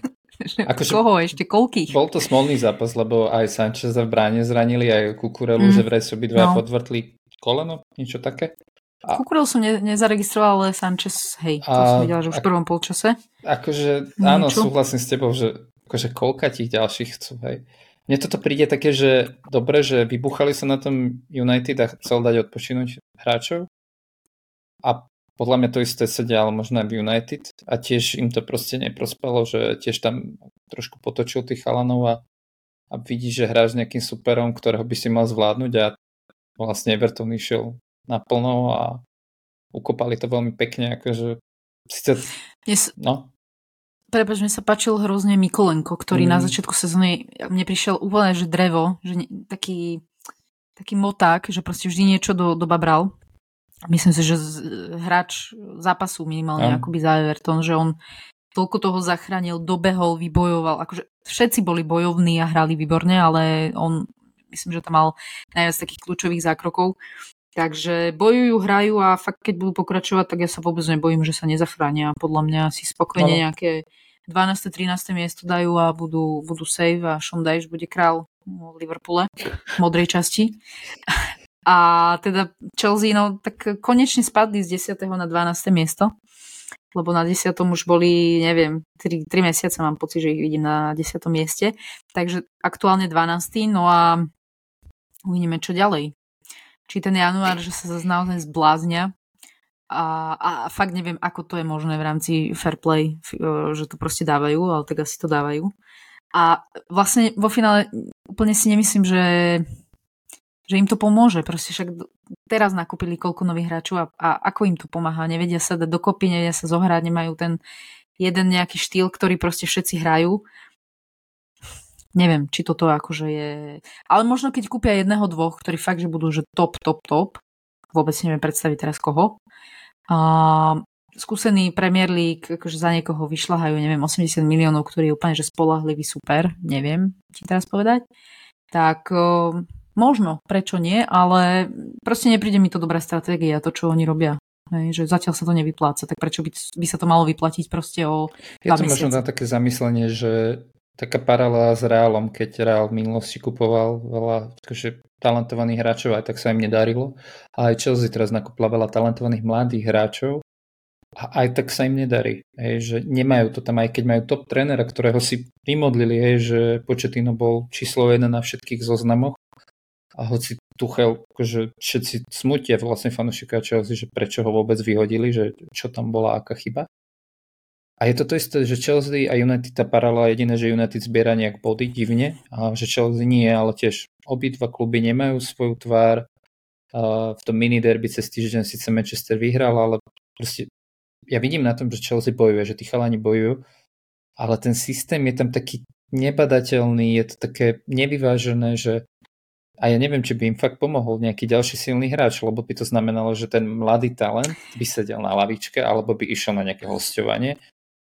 A: Koho ešte, koľkých?
B: Bol to smolný zápas, lebo aj Sancheza v bráne zranili, aj Kukurelu, že vraj si obidva podvrtli koleno, niečo také.
A: Kukurel som nezaregistroval, ale Sanchez, hej, to som videla, že už v prvom polčase.
B: Akože, áno, súhlasím s tebou, že akože koľka tých ďalších chcú, hej. Mne toto príde také, že dobre, že vybuchali sa na tom United a chcel dať odpočinúť hráčov a podľa mňa to isté sa dialo možno aj v United a tiež im to proste neprospelo, že tiež tam trošku potočil tých chalanov a vidíš, že hráš nejakým superom, ktorého by si mal zvládnuť a vlastne Everton išiel naplno a ukopali to veľmi pekne, akože síce, no.
A: Prepáč, mne sa páčil hrozne Mikolenko, ktorý na začiatku sezóny mne prišiel úplne, že drevo, že taký moták, že proste vždy niečo dobabral. Myslím si, že hráč zápasu minimálne akoby za Everton, že on toľko toho zachránil, dobehol, vybojoval, akože všetci boli bojovní a hrali výborne, ale on, myslím, že tam mal najviac takých kľúčových zákrokov. Takže bojujú, hrajú a fakt, keď budú pokračovať, tak ja sa vôbec nebojím, že sa nezachránia. Podľa mňa si spokojne nejaké 12. 13. miesto dajú a budú save a Sean Dyche bude král v Liverpoole v modrej časti. A teda Chelsea, no tak konečne spadli z 10. na 12. miesto, lebo na 10. už boli, neviem, 3 mesiace mám pocit, že ich vidím na 10. mieste. Takže aktuálne 12. No a uvidíme, čo ďalej. Či ten január, že sa zase naozaj zbláznia A fakt neviem, ako to je možné v rámci fair play, že to proste dávajú, ale tak asi to dávajú. A vlastne vo finále úplne si nemyslím, že im to pomôže. Proste však teraz nakúpili koľko nových hráčov a ako im to pomáha. Nevedia sa dať dokopy, nevedia sa zohrať, nemajú ten jeden nejaký štýl, ktorý proste všetci hrajú. Neviem, či toto akože je... Ale možno keď kúpia jedného, dvoch, ktorí fakt, že budú že top, vôbec neviem predstaviť teraz koho. Skúsený Premier League, akože za niekoho vyšľahajú, neviem, 80 miliónov, ktorý je úplne že spoľahlivý super, neviem, či teraz povedať. Tak možno, prečo nie, ale proste nepríde mi to dobrá stratégia, to, čo oni robia. Hej, že zatiaľ sa to nevypláca, tak prečo by sa to malo vyplatiť proste o 2
B: Je to
A: mesiace?
B: možno na také zamyslenie, že taká paralela s Realom, keď Real v minulosti kupoval veľa akože talentovaných hráčov, aj tak sa im nedarilo. A aj Chelsea teraz nakúpila veľa talentovaných mladých hráčov a aj tak sa im nedarí. Hej, že nemajú to tam, aj keď majú top trénera, ktorého si vymodlili, hej, že Pochettino bol číslo 1 na všetkých zoznamoch. A hoci Tuchel, akože všetci smutia vlastne fanúšikovia Chelsea, že prečo ho vôbec vyhodili, že čo tam bola, aká chyba. A je to isté, že Chelsea a United, tá paralela jediné, že United zbiera nejak body divne, a že Chelsea nie, ale tiež obidva kluby nemajú svoju tvár. V tom mini derby cez týždeň síce Manchester vyhral, ale proste ja vidím na tom, že Chelsea bojuje, že tí chalani bojujú, ale ten systém je tam taký nebadateľný, je to také nevyvážené, že a ja neviem, či by im fakt pomohol nejaký ďalší silný hráč, lebo by to znamenalo, že ten mladý talent by sedel na lavičke alebo by išiel na nejaké hosťovanie.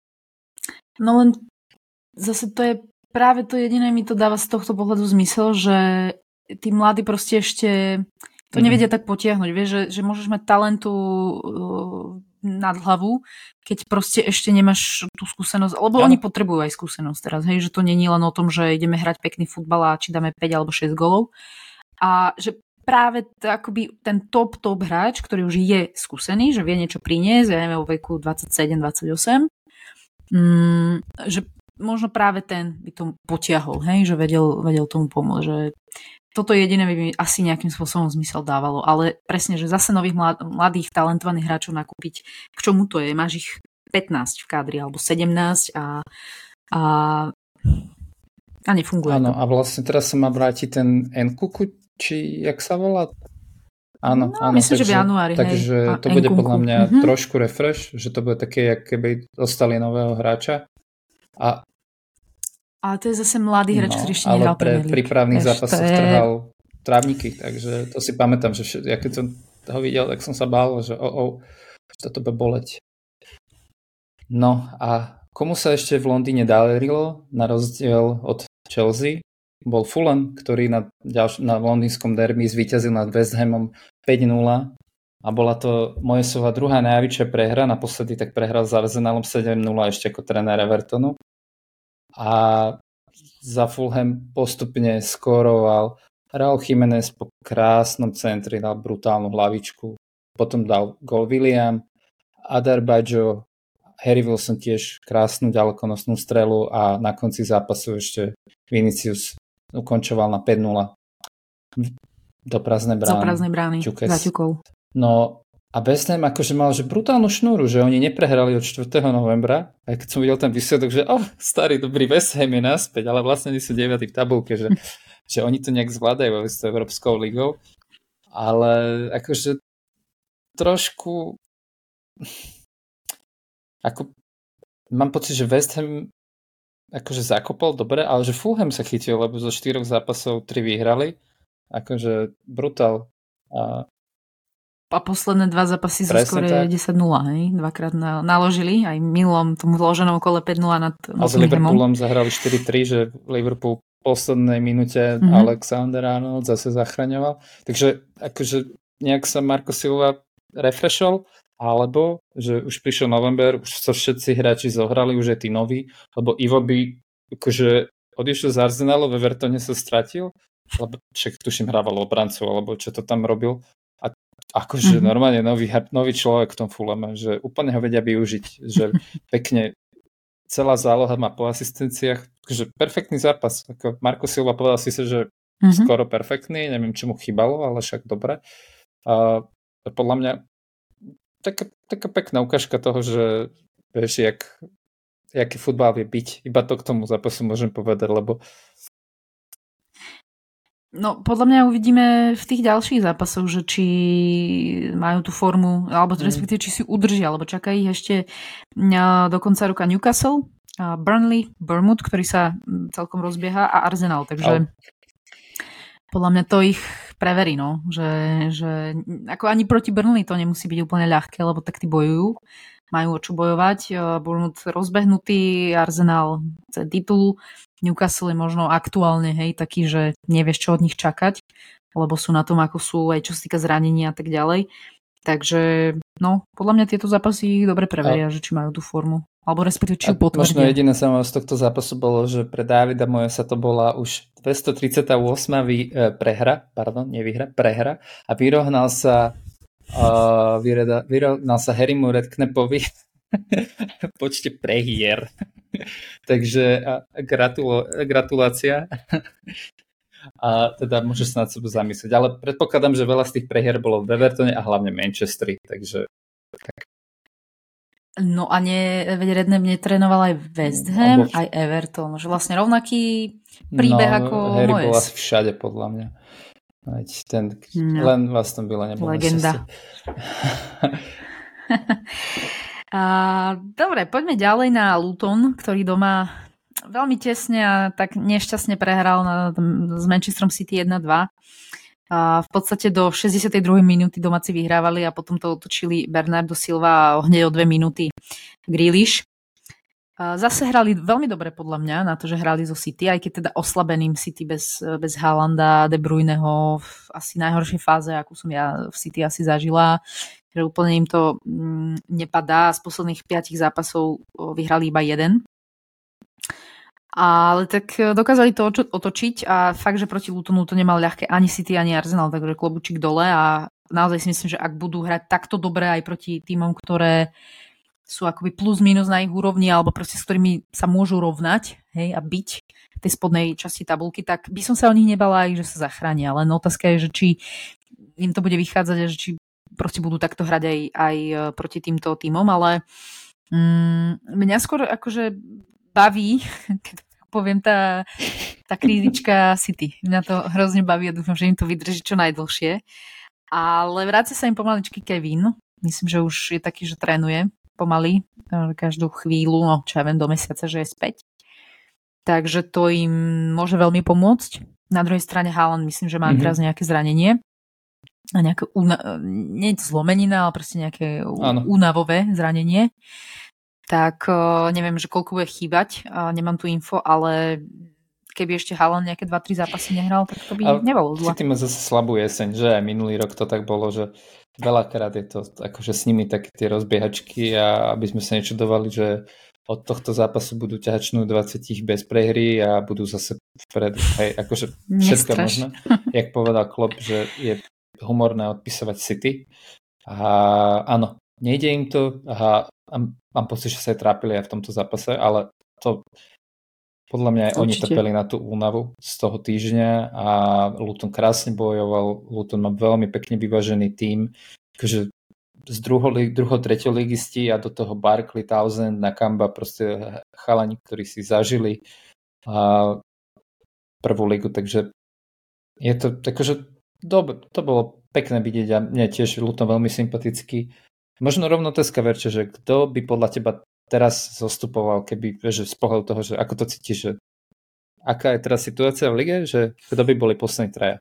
A: No len zase to je práve to jediné, mi to dáva z tohto pohľadu zmysel, že tí mladí proste ešte to nevedia tak potiahnuť. Vieš, že môžeš mať talentu nad hlavu, keď proste ešte nemáš tú skúsenosť, lebo oni potrebujú aj skúsenosť teraz, hej, že to nie je len o tom, že ideme hrať pekný futbal a či dáme 5 alebo 6 golov. A že práve akoby ten top hráč, ktorý už je skúsený, že vie niečo priniesť, ja neviem, vo veku 27-28, že možno práve ten by to potiahol, hej, že vedel tomu pomôcť, že toto jediné by mi asi nejakým spôsobom zmysel dávalo, ale presne, že zase nových mladých talentovaných hráčov nakúpiť, k čomu to je? Máš ich 15 v kádri, alebo 17 a nefunguje
B: Áno,
A: to.
B: a vlastne teraz sa má vrátiť ten Nkuku, či jak sa volá? Áno,
A: no, myslím, že v januári.
B: Takže to bude podľa mňa trošku refresh, že to bude také, jak keby dostali nového hráča.
A: Ale to je zase mladý hráč, ktorý ešte nehral
B: Premier League. Ale pre prípravných zápasoch trhal trávniky, takže to si pamätám, že ja keď som ho videl, tak som sa bál, že toto bude boleť. No a komu sa ešte v Londýne darilo, na rozdiel od Chelsea, bol Fulham, ktorý na londýnskom derby zvíťazil nad West Hamom 5-0 a bola to Moyesova druhá najväčšia prehra, naposledy tak prehral s Arsenalom 7-0 ešte ako tréner Evertonu. A za Fulham postupne skóroval Raúl Jiménez po krásnom centri, dal brutálnu hlavičku, potom dal gól William, Adarbajo, Harry Wilson tiež krásnu ďalekonosnú strelu a na konci zápasu ešte Vinicius ukončoval na 5-0 do prázdnej brány.
A: Zaťukol.
B: No a West Ham akože mal že brutálnu šnúru, že oni neprehrali od 4. novembra. A keď som videl ten výsledok, že starý dobrý West Ham je naspäť, ale vlastne nie sú 9. v tabulke, že oni to nejak zvládajú s Európskou ligou. Ale akože trošku ako mám pocit, že West Ham akože zakopol dobre, ale že Fulham sa chytil, lebo zo 4 zápasov 3 vyhrali. Akože brutál.
A: A posledné 2 zápasy sú skôr 10-0, hej? Dvakrát naložili, aj minulom tomu vloženom kole 5-0 nad
B: a s Liverpoolom zahrali 4-3, že Liverpool v poslednej minúte Alexander Arnold zase zachraňoval. Takže akože nejak sa Marco Silva refreshol, alebo že už prišiel november, už sa všetci hráči zohrali, už je tí noví, lebo Ivo by akože odišiel z Arsenalu, v Evertone sa stratil, lebo však tuším hrával obrancu, alebo čo to tam robil. A akože normálne nový človek v tom Fulhame, že úplne ho vedia využiť, že pekne celá záloha má po asistenciách, že perfektný zápas. Ako Marco Silva povedal si sa, že skoro perfektný, neviem, čo mu chýbalo, ale však dobre. A podľa mňa taká pekná ukážka toho, že vieš, jaký futbal vie byť. Iba to k tomu zápasu môžem povedať, lebo
A: No, podľa mňa uvidíme v tých ďalších zápasoch, že či majú tú formu, alebo respektíve či si udržia, alebo čaká ich ešte do konca roka Newcastle, Burnley, Bournemouth, ktorý sa celkom rozbieha, a Arsenal, takže podľa mňa to ich preverí, no, že ako ani proti Burnley to nemusí byť úplne ľahké, lebo tak tí bojujú, majú o čo bojovať. Bournemouth rozbehnutý, Arsenal chce titul, Newcastle je možno aktuálne, hej, taký, že nevieš, čo od nich čakať, lebo sú na tom, ako sú, aj čo sa týka zranenia a tak ďalej. Takže, no, podľa mňa tieto zápasy ich dobre preveria, že či majú tú formu. Alebo respektíve, či ju potvrdia.
B: Možno jediné zaujímavé z tohto zápasu bolo, že pre Davida Moyesa to bola už 238. prehra a vyrovnal sa Harrymu Redknappovi v počte prehier. Takže gratulácia. A teda môžeš sa nad sebou zamyslieť. Ale predpokladám, že veľa z tých prehier bolo v Evertone a hlavne Manchesteri. Takže tak.
A: No a veď Redknapp netrénoval aj West Ham, aj Everton. Že vlastne rovnaký príbeh ako
B: Harry
A: Moyes.
B: Bol asi všade, podľa mňa. Len vás tam byla nebol.
A: Legenda. Dobre, poďme ďalej na Luton, ktorý doma veľmi tesne a tak nešťastne prehral s Manchesterom City 1-2. V podstate do 62. minúty domáci vyhrávali a potom to otočili Bernardo Silva a hneď o 2 minúty Grealish. Zase hrali veľmi dobre podľa mňa na to, že hrali zo City, aj keď teda oslabeným City bez Haalanda, De Bruyneho v asi najhoršej fáze, akú som ja v City asi zažila, že úplne im to nepadá. Z posledných 5 zápasov vyhrali iba 1. Ale tak dokázali to otočiť a fakt, že proti Lutonu to nemal ľahké ani City, ani Arsenal, takže klobučík dole a naozaj si myslím, že ak budú hrať takto dobre aj proti týmom, ktoré sú akoby plus minus na ich úrovni alebo proste s ktorými sa môžu rovnať, hej, a byť v tej spodnej časti tabulky, tak by som sa o nich nebala aj, že sa zachránia. Len otázka je, že či im to bude vychádzať a že či proste budú takto hrať aj proti týmto týmom, ale mňa skôr akože baví, keď poviem, tá krízička City. Mňa to hrozne baví a dúfam, že im to vydrží čo najdlhšie. Ale vrácia sa im pomaličky Kevin. Myslím, že už je taký, že trénuje pomaly každú chvíľu, no čo ja viem, do mesiaca, že je späť. Takže to im môže veľmi pomôcť. Na druhej strane Haaland myslím, že má teraz nejaké zranenie. A nejaké nie je to zlomenina, ale proste nejaké únavové zranenie. Tak neviem, že koľko bude chýbať. Nemám tu info, ale keby ešte Haaland nejaké 2-3 zápasy nehral, tak to by nebolo zle.
B: City má zase slabú jeseň, že aj minulý rok to tak bolo, že veľakrát je to akože s nimi také tie rozbiehačky a aby sme sa nečudovali, že od tohto zápasu budú ťahačnú 20 bez prehry a budú zase vpredu. Hej, akože všetko možné. Jak povedal Klopp, že je humorné odpisovať City. A áno, nejde im to a mám pocit, že sa aj trápili aj v tomto zápase, ale to podľa mňa aj oni trpeli na tú únavu z toho týždňa a Luton krásne bojoval. Luton má veľmi pekne vyvážený tím, akože z treťo ligisti a do toho Barkley, Townsend, Nakamba, proste chalani, ktorí si zažili prvú ligu, takže je to akože to bolo pekné vidieť a mne tiež Luton veľmi sympatický. Možno rovno otázka, Verče, že kto by podľa teba teraz zostupoval, keby, že z pohľadu toho, že ako to cítiš, že aká je teraz situácia v lige, že kto by boli poslední traja?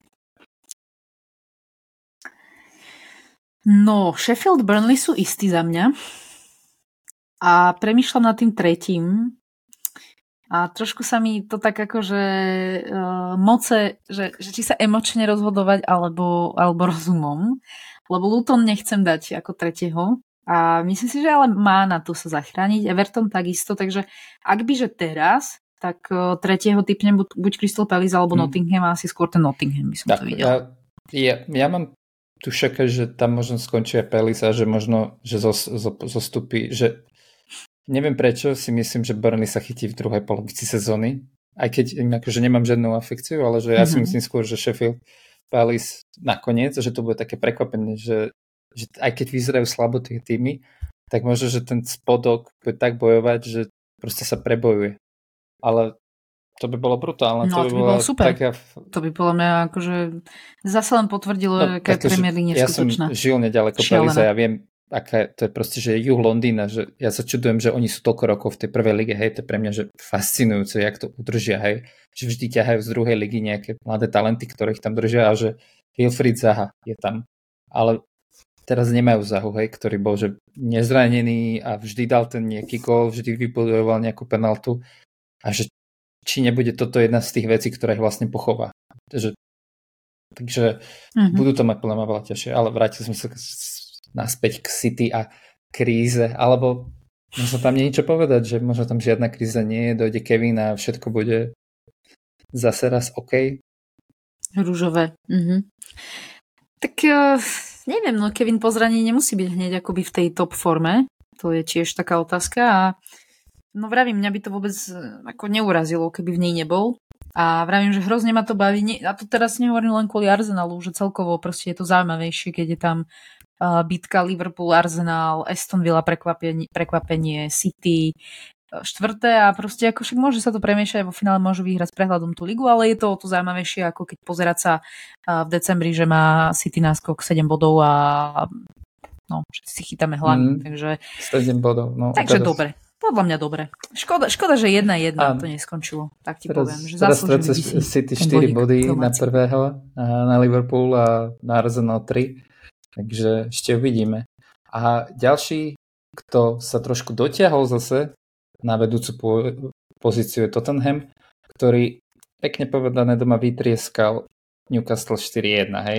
A: No, Sheffield Burnley sú istí za mňa a premýšľam nad tým tretím a trošku sa mi to tak akože moce, že či sa emočne rozhodovať alebo rozumom, lebo Luton nechcem dať ako tretieho. A myslím si, že ale má na to sa zachrániť. Everton takisto, takže ak by, že teraz, tak tretieho typnem buď Crystal Palace alebo Nottingham a asi skôr ten Nottingham by som to videl.
B: Ja mám tušaka, že tam možno skončí aj Palace a že možno, že zostupí, že neviem prečo si myslím, že Burnley sa chytí v druhej polovici sezóny, aj keď akože nemám žiadnu afekciu, ale že ja si myslím skôr, že Sheffield Palace nakoniec, že to bude také prekvapenie, že že aj keď vyzerajú slabo tie týmy, tak možno, že ten spodok bude tak bojovať, že proste sa prebojuje. Ale to by bolo brutálne.
A: No, to by bolo super.
B: Taká...
A: To by podľa mňa akože zase len potvrdilo, aká je Premier League neskutočná.
B: Ja som žil nedaleko Paríža, ja viem, aká to je proste, že je juh Londýna, že ja sa čudujem, že oni sú toľko rokov v tej prvej lige, hej, to je pre mňa, že fascinujúce, jak to udržia, hej, že vždy ťahajú z druhej ligy nejaké mladé talenty, ktorých tam držia a že Wilfried Zaha je tam, ale teraz nemajú Zahu, hej, ktorý bol, že nezranený a vždy dal ten nejaký gól, vždy vybudoval nejakú penaltu a že či nebude toto jedna z tých vecí, ktorá ich vlastne pochová. Takže budú to mať podľa mňa veľa ťažšie, ale vrátil som sa naspäť k City a kríze, alebo možno tam nie je niečo povedať, že možno tam žiadna kríza nie je, dojde Kevin a všetko bude zase raz OK.
A: Rúžové. Tak neviem, no Kevin po zranení nemusí byť hneď akoby v tej top forme, to je tiež taká otázka a no vravím, mňa by to vôbec ako neurazilo, keby v nej nebol. A vravím, že hrozne ma to baví. A to teraz nehovorím len kvôli Arsenalu, že celkovo proste je to zaujímavejšie, keď je tam bitka Liverpool, Arsenal, Aston Villa, prekvapenie City, štvrté a proste ako však môže sa to premiešať, vo finále môžu vyhrať s prehľadom tú ligu, ale je to o to zaujímavejšie, ako keď pozerať sa v decembri, že má City náskok 7 bodov a no, všetci si chytáme hlavy. Takže
B: 7 bodov. No,
A: takže teraz... dobre. Podľa mňa dobre. Škoda, že 1-1 to neskončilo. Tak ti poviem. Že
B: teraz stráca City 4 body na prvého, na Liverpool a na Arsenal 3. Takže ešte uvidíme. A ďalší, kto sa trošku dotiahol zase na vedúcu pozíciu je Tottenham, ktorý pekne povedané doma vytrieskal Newcastle 4-1. Hej.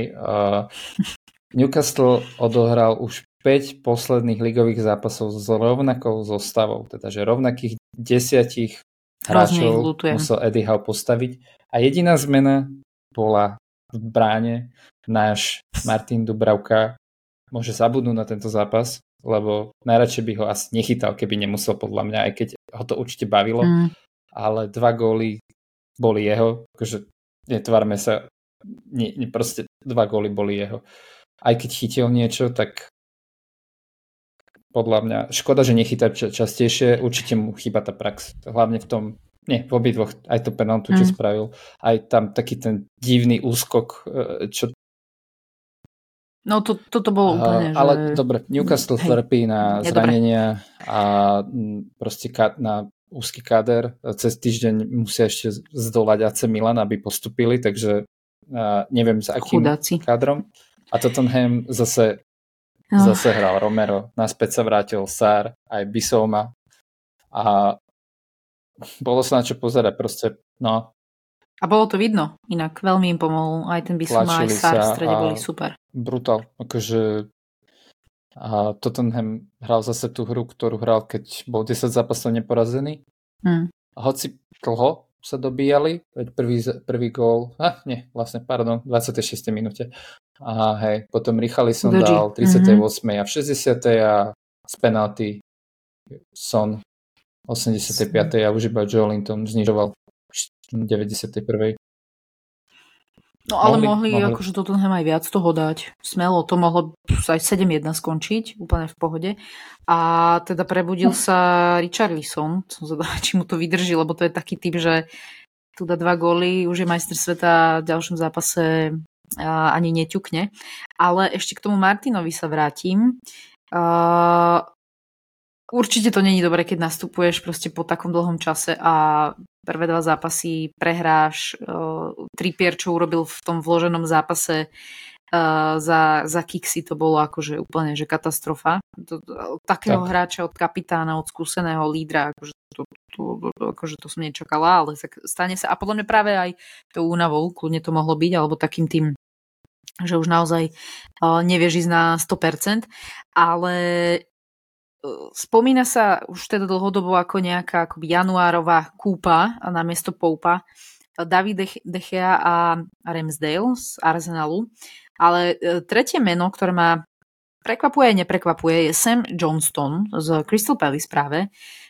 B: Newcastle odohral už 5 posledných ligových zápasov s rovnakou zostavou, teda že rovnakých 10 hráčov musel Eddie Howe postaviť a jediná zmena bola v bráne. Náš Martin Dubravka môže zabudnúť na tento zápas, lebo najradšej by ho asi nechytal, keby nemusel podľa mňa, aj keď ho to určite bavilo, ale 2 góly boli jeho, akože netvárme sa, proste 2 góly boli jeho. Aj keď chytil niečo, tak podľa mňa škoda, že nechytá častejšie, určite mu chýba tá prax. Hlavne v tom, v obidvoch, aj to penaltu, čo spravil, aj tam taký ten divný úskok, čo...
A: No toto bolo úplne, že...
B: Ale dobre, Newcastle trpí na zranenia a proste na úzky káder. Cez týždeň musia ešte zdolať AC Milan, aby postupili, takže neviem s akým kádrom. A Tottenham zase hral Romero, naspäť sa vrátil Sarr, aj Bissouma a bolo sa na čo pozerať proste, no.
A: A bolo to vidno, inak veľmi im pomohol aj ten Bissouma, aj Sarr v strede boli super.
B: Brutál, akože a Tottenham hral zase tú hru, ktorú hral, keď bol 10 zápasov neporazený. A hoci dlho sa dobíjali, veď prvý gól, v 26. minúte. A hej, potom Richarlison dal 38. a v 60. a z penalty Son 85. a už iba Joelinton znižoval v 91.
A: No ale mohli akože Tottenham aj viac toho dať. Smelo, to mohlo aj 7-1 skončiť, úplne v pohode. A teda prebudil sa Richarlison, som zvedavá, či mu to vydrží, lebo to je taký typ, že tu dá 2 góly, už je majster sveta, v ďalšom zápase ani neťukne. Ale ešte k tomu Martinovi sa vrátim. Určite to není dobré, keď nastupuješ proste po takom dlhom čase a prvé 2 zápasy prehráš. Trippier, čo urobil v tom vloženom zápase za Kixi, to bolo akože úplne že katastrofa. Takého hráča od kapitána, od skúseného lídra, akože to som nečakala, ale stane sa. A podľa mňa práve aj tou únavou, kľudne to mohlo byť, alebo takým tým, že už naozaj nevieš ísť na 100%, ale spomína sa už teda dlhodobo ako nejaká akoby januárová kúpa namiesto Poupa David De Gea a Ramsdale z Arsenalu, ale tretie meno, ktoré ma prekvapuje a neprekvapuje, je Sam Johnston z Crystal Palace práve,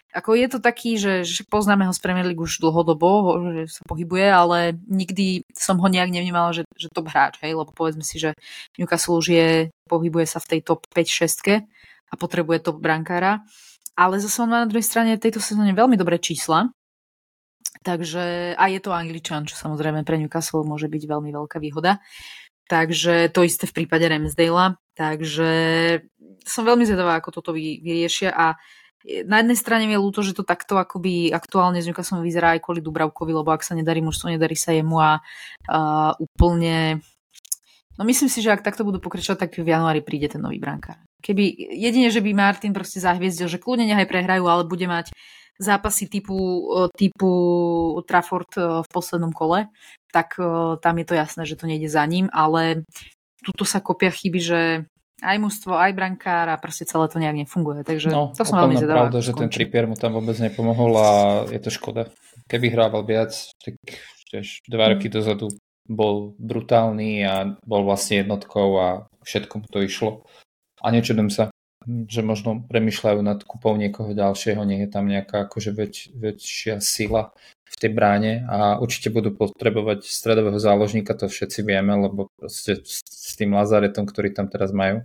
A: ako je to taký, že poznáme ho z Premier League už dlhodobo, že sa pohybuje, ale nikdy som ho nejak nevnímala, že top hráč, hej, lebo povedzme si, že Newcastle už pohybuje sa v tej top 5-6 a potrebuje top brankára, ale zase on má na druhej strane tejto sezóne veľmi dobré čísla, takže a je to Angličan, čo samozrejme pre Newcastle môže byť veľmi veľká výhoda. Takže to isté v prípade Ramsdale. Takže som veľmi zvedavá, ako toto vyriešia a na jednej strane mi je ľúto, že to takto akoby aktuálne z Newcastle vyzerá aj kvôli Dubravkovi, lebo ak sa nedarí mužstvu, nedarí sa jemu a úplne... No myslím si, že ak takto budú pokračovať, tak v januári príde ten nový brankár. Keby jedine, že by Martin proste zahviezdil, že kľudne nechaj prehrajú, ale bude mať zápasy typu Trafford v poslednom kole, tak tam je to jasné, že to nejde za ním, ale tuto sa kopia chyby, že aj mužstvo, aj brankár a proste celé to nejak nefunguje, takže to som veľmi zvedavá.
B: Pravda, že ten Trippier mu tam vôbec nepomohol a je to škoda. Keby hrával viac, tak tiež 2 roky dozadu bol brutálny a bol vlastne jednotkou a všetko mu to išlo. A nečudujem sa, že možno premýšľajú nad kúpou niekoho ďalšieho, nie je tam nejaká akože väčšia sila v tej bráne a určite budú potrebovať stredového záložníka, to všetci vieme, lebo proste s tým Lazaretom, ktorý tam teraz majú,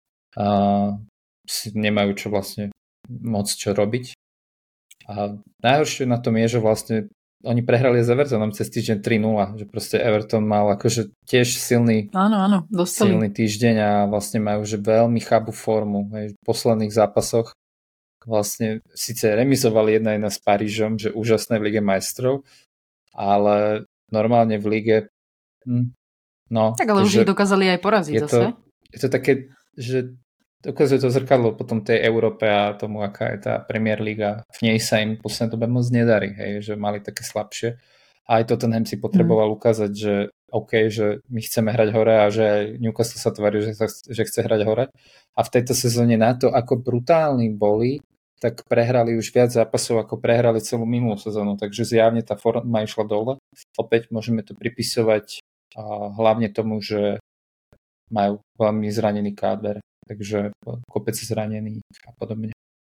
B: nemajú čo vlastne môcť čo robiť. A najhoršie na tom je, že vlastne oni prehrali s Evertonom cez týždeň 3-0, že proste Everton mal akože tiež silný týždeň a vlastne majú že veľmi chabú formu. V posledných zápasoch vlastne síce remizovali 1-1 s Parížom, že úžasné v Lige majstrov, ale normálne v lige
A: tak ale už ich dokázali aj poraziť zase.
B: Je to také, že dokazuje to zrkadlo potom tej Európe a tomu, aká je tá Premier Liga. V nej sa im v poslednej dobe moc nedarí, hej, že mali také slabšie. A aj Tottenham si potreboval ukázať, že OK, že my chceme hrať hore a že aj Newcastle sa tvári, že chce hrať hore. A v tejto sezóne na to, ako brutálni boli, tak prehrali už viac zápasov, ako prehrali celú minulú sezónu. Takže zjavne tá forma išla dole. Opäť môžeme to pripisovať hlavne tomu, že majú veľmi zranený káder. Takže kopec zranených a podobne.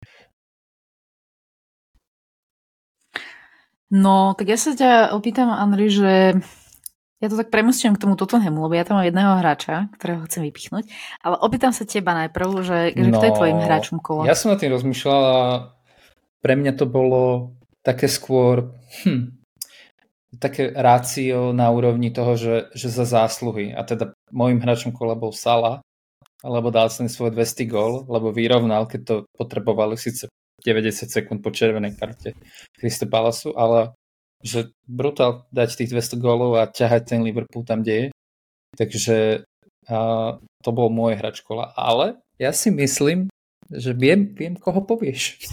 A: No, tak ja sa ťa opýtam, Andri, že ja to tak premostím k tomu Tottenhamu, lebo ja tam mám jedného hráča, ktorého chcem vypichnúť, ale opýtam sa teba najprv, že kto je tvojim hráčom kola?
B: Ja som na tým rozmýšľal a pre mňa to bolo také skôr také rácio na úrovni toho, že za zásluhy. A teda môjim hráčom kola bol Salah, lebo dal som svoj 200 gól, lebo vyrovnal, keď to potrebovali síce 90 sekúnd po červenej karte Crystal Palace, ale že brutál dať tých 200 gólov a ťahať ten Liverpool tam, kde je. Takže to bol môj hráč kola. Ale ja si myslím, že viem koho povieš.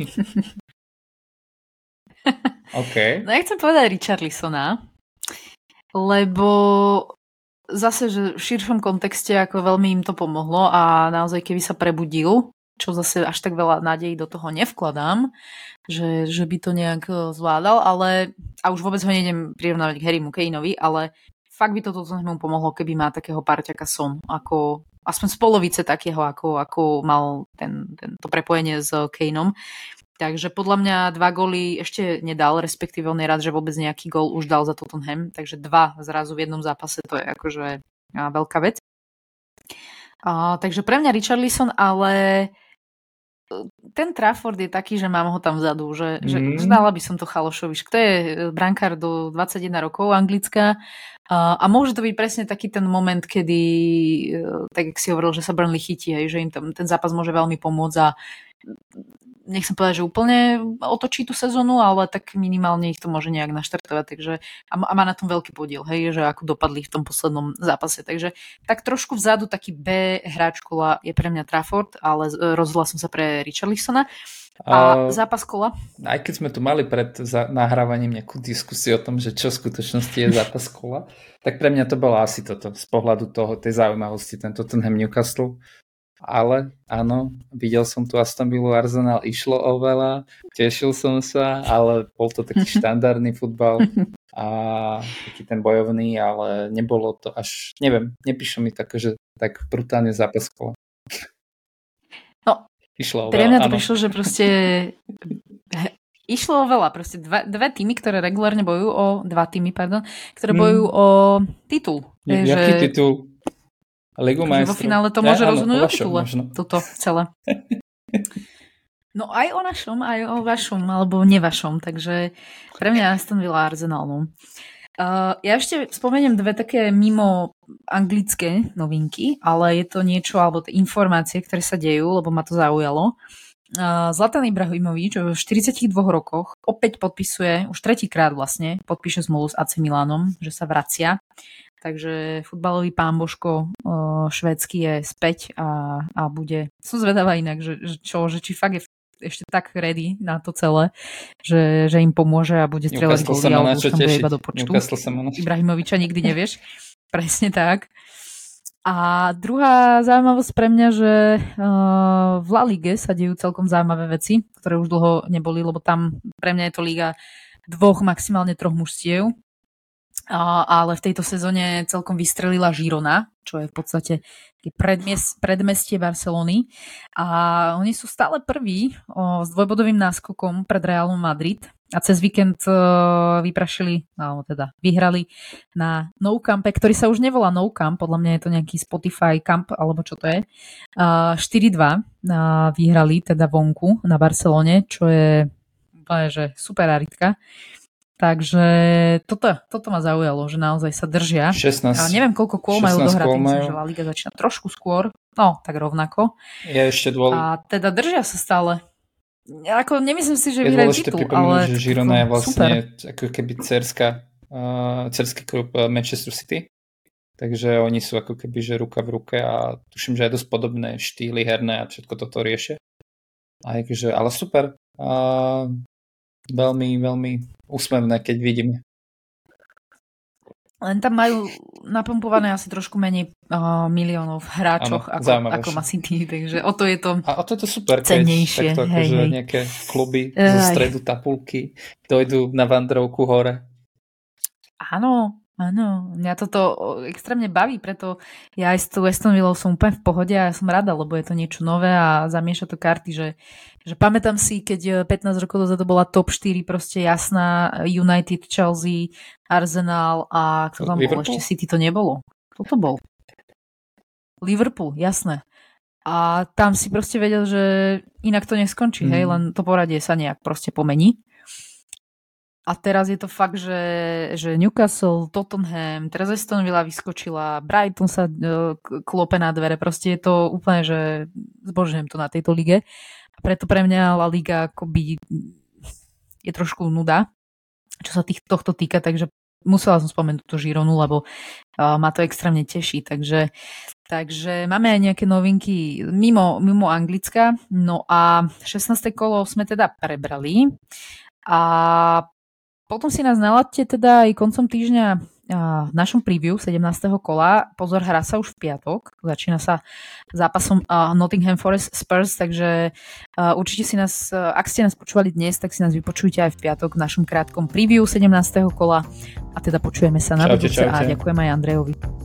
B: OK.
A: No ja chcem povedať Richarlisona, lebo zase, že v širšom kontexte ako veľmi im to pomohlo a naozaj keby sa prebudil, čo zase až tak veľa nádejí do toho nevkladám, že by to nejak zvládal, ale a už vôbec ho nejdem prirovnávať k Harrymu Kaneovi, ale fakt by toto mu pomohlo, keby má takého parťaka Son, ako aspoň z polovice takého, ako mal to prepojenie s Kaneom. Takže podľa mňa 2 góly ešte nedal, respektíve on je rád, že vôbec nejaký gól už dal za Tottenham, takže 2 zrazu v jednom zápase, to je akože veľká vec. Takže pre mňa Richarlison, ale ten Trafford je taký, že mám ho tam vzadu, že dala by som to Chalošovi. Kto je brankár do 21 rokov, anglická, a môže to byť presne taký ten moment, kedy, tak jak si hovoril, že sa Burnley chytí, hej, že im tam ten zápas môže veľmi pomôcť a nechcem povedať, že úplne otočí tú sezónu, ale tak minimálne ich to môže nejak naštartovať, takže a má na tom veľký podiel, hej, že ako dopadli v tom poslednom zápase, takže tak trošku vzadu taký B hráč kola je pre mňa Trafford, ale rozhodla som sa pre Richarlisona. A zápas kola?
B: Aj keď sme tu mali pred nahrávaním nejakú diskusiu o tom, že čo v skutočnosti je zápas kola, tak pre mňa to bolo asi toto, z pohľadu tej zaujímavosti, tento Tottenham Newcastle. Ale áno, videl som tu Aston Villa, Arsenal, išlo o veľa, tešil som sa, ale bol to taký štandardný futbal a taký ten bojovný, ale nebolo to až, neviem, nepíše mi také, že tak brutálne zápas kola.
A: No,
B: išlo o
A: Pre mňa
B: veľa,
A: to
B: áno.
A: prišlo, že proste išlo o veľa. Proste dve týmy, ktoré regulárne bojujú o... Dva týmy, pardon, ktoré bojujú o titul.
B: Jaký titul? Ligu
A: vo
B: majstrov.
A: finále to môže rozhodnúť o titule.
B: Možno.
A: Toto celé. No aj o našom, aj o vašom, alebo nevašom. Takže pre mňa Aston Villa Arsenal. No. Ja ešte spomeniem dve také mimo anglické novinky, ale je to niečo, alebo informácie, ktoré sa dejú, lebo ma to zaujalo. Zlatan Ibrahimovič v 42 rokoch opäť podpisuje, už tretíkrát vlastne, podpíše zmluvu s AC Milanom, že sa vracia. Takže futbalový pán Božko švédsky je späť a bude... Som zvedavá inak, že či fakt je ešte tak ready na to celé, že im pomôže a bude strieľať góly, alebo už tam bude iba do počtu. Ibrahimoviča nikdy nevieš. Presne tak. A druhá zaujímavosť pre mňa, že v La Lige sa dejú celkom zaujímavé veci, ktoré už dlho neboli, lebo tam pre mňa je to liga 2, maximálne 3 mužstiev. Ale v tejto sezóne celkom vystrelila Girona, čo je v podstate predmestie Barcelony. A oni sú stále prví s dvojbodovým náskokom pred Realom Madrid. A cez víkend vyhrali na Nou Campe, ktorý sa už nevolá Nou Camp, podľa mňa je to nejaký Spotify Camp, alebo čo to je. 4-2 vyhrali teda vonku na Barcelone, čo je že superitka. Takže toto ma zaujalo, že naozaj sa držia.
B: 16.
A: Neviem, koľko kôl majú dohrať, myslím, že La Liga začína trošku skôr. No, tak rovnako.
B: Je ešte
A: A teda držia sa stále. Ako nemyslím si, že vyhrajú titul, ale...
B: že Girona je vlastne ako keby dcerský klub Manchester City. Takže oni sú ako keby, že ruka v ruke a tuším, že aj dosť podobné štýly herné a všetko toto riešia. Ale super. Veľmi, veľmi úsmevné, keď vidíme.
A: Len tam majú napumpované asi trošku menej miliónov v hráčoch ako Man City, takže o to je to
B: a o to je to super,
A: cennejšie.
B: Keď takto akože nejaké kluby zo stredu tabulky dojdú na vandrovku hore.
A: Áno, mňa toto extrémne baví, preto ja aj s tou Aston Villou som úplne v pohode a ja som rada, lebo je to niečo nové a zamieša to karty, že pamätám si, keď 15 rokov dozadu bola top 4 proste jasná, United, Chelsea, Arsenal a kto tam bol? Ešte City to nebolo. Kto to bol? Liverpool, jasné. A tam si proste vedel, že inak to neskončí, hej, len to poradie sa nejak proste pomení. A teraz je to fakt, že Newcastle, Tottenham, teraz Aston Villa vyskočila, Brighton sa klope na dvere, proste je to úplne, že zbožňujem to na tejto lige. A preto pre mňa La Liga akoby je trošku nuda, čo sa tohto týka, takže musela som spomenúť tú Gironu, lebo ma to extrémne teší. Takže máme aj nejaké novinky mimo Anglicka. No a 16. kolo sme teda prebrali a potom si nás naladte teda aj koncom týždňa v našom preview 17. kola. Pozor, hrá sa už v piatok. Začína sa zápasom Nottingham Forest Spurs, takže určite si nás, ak ste nás počúvali dnes, tak si nás vypočujte aj v piatok v našom krátkom preview 17. kola. A teda počujeme sa na budúce a ďakujem aj Andrejovi.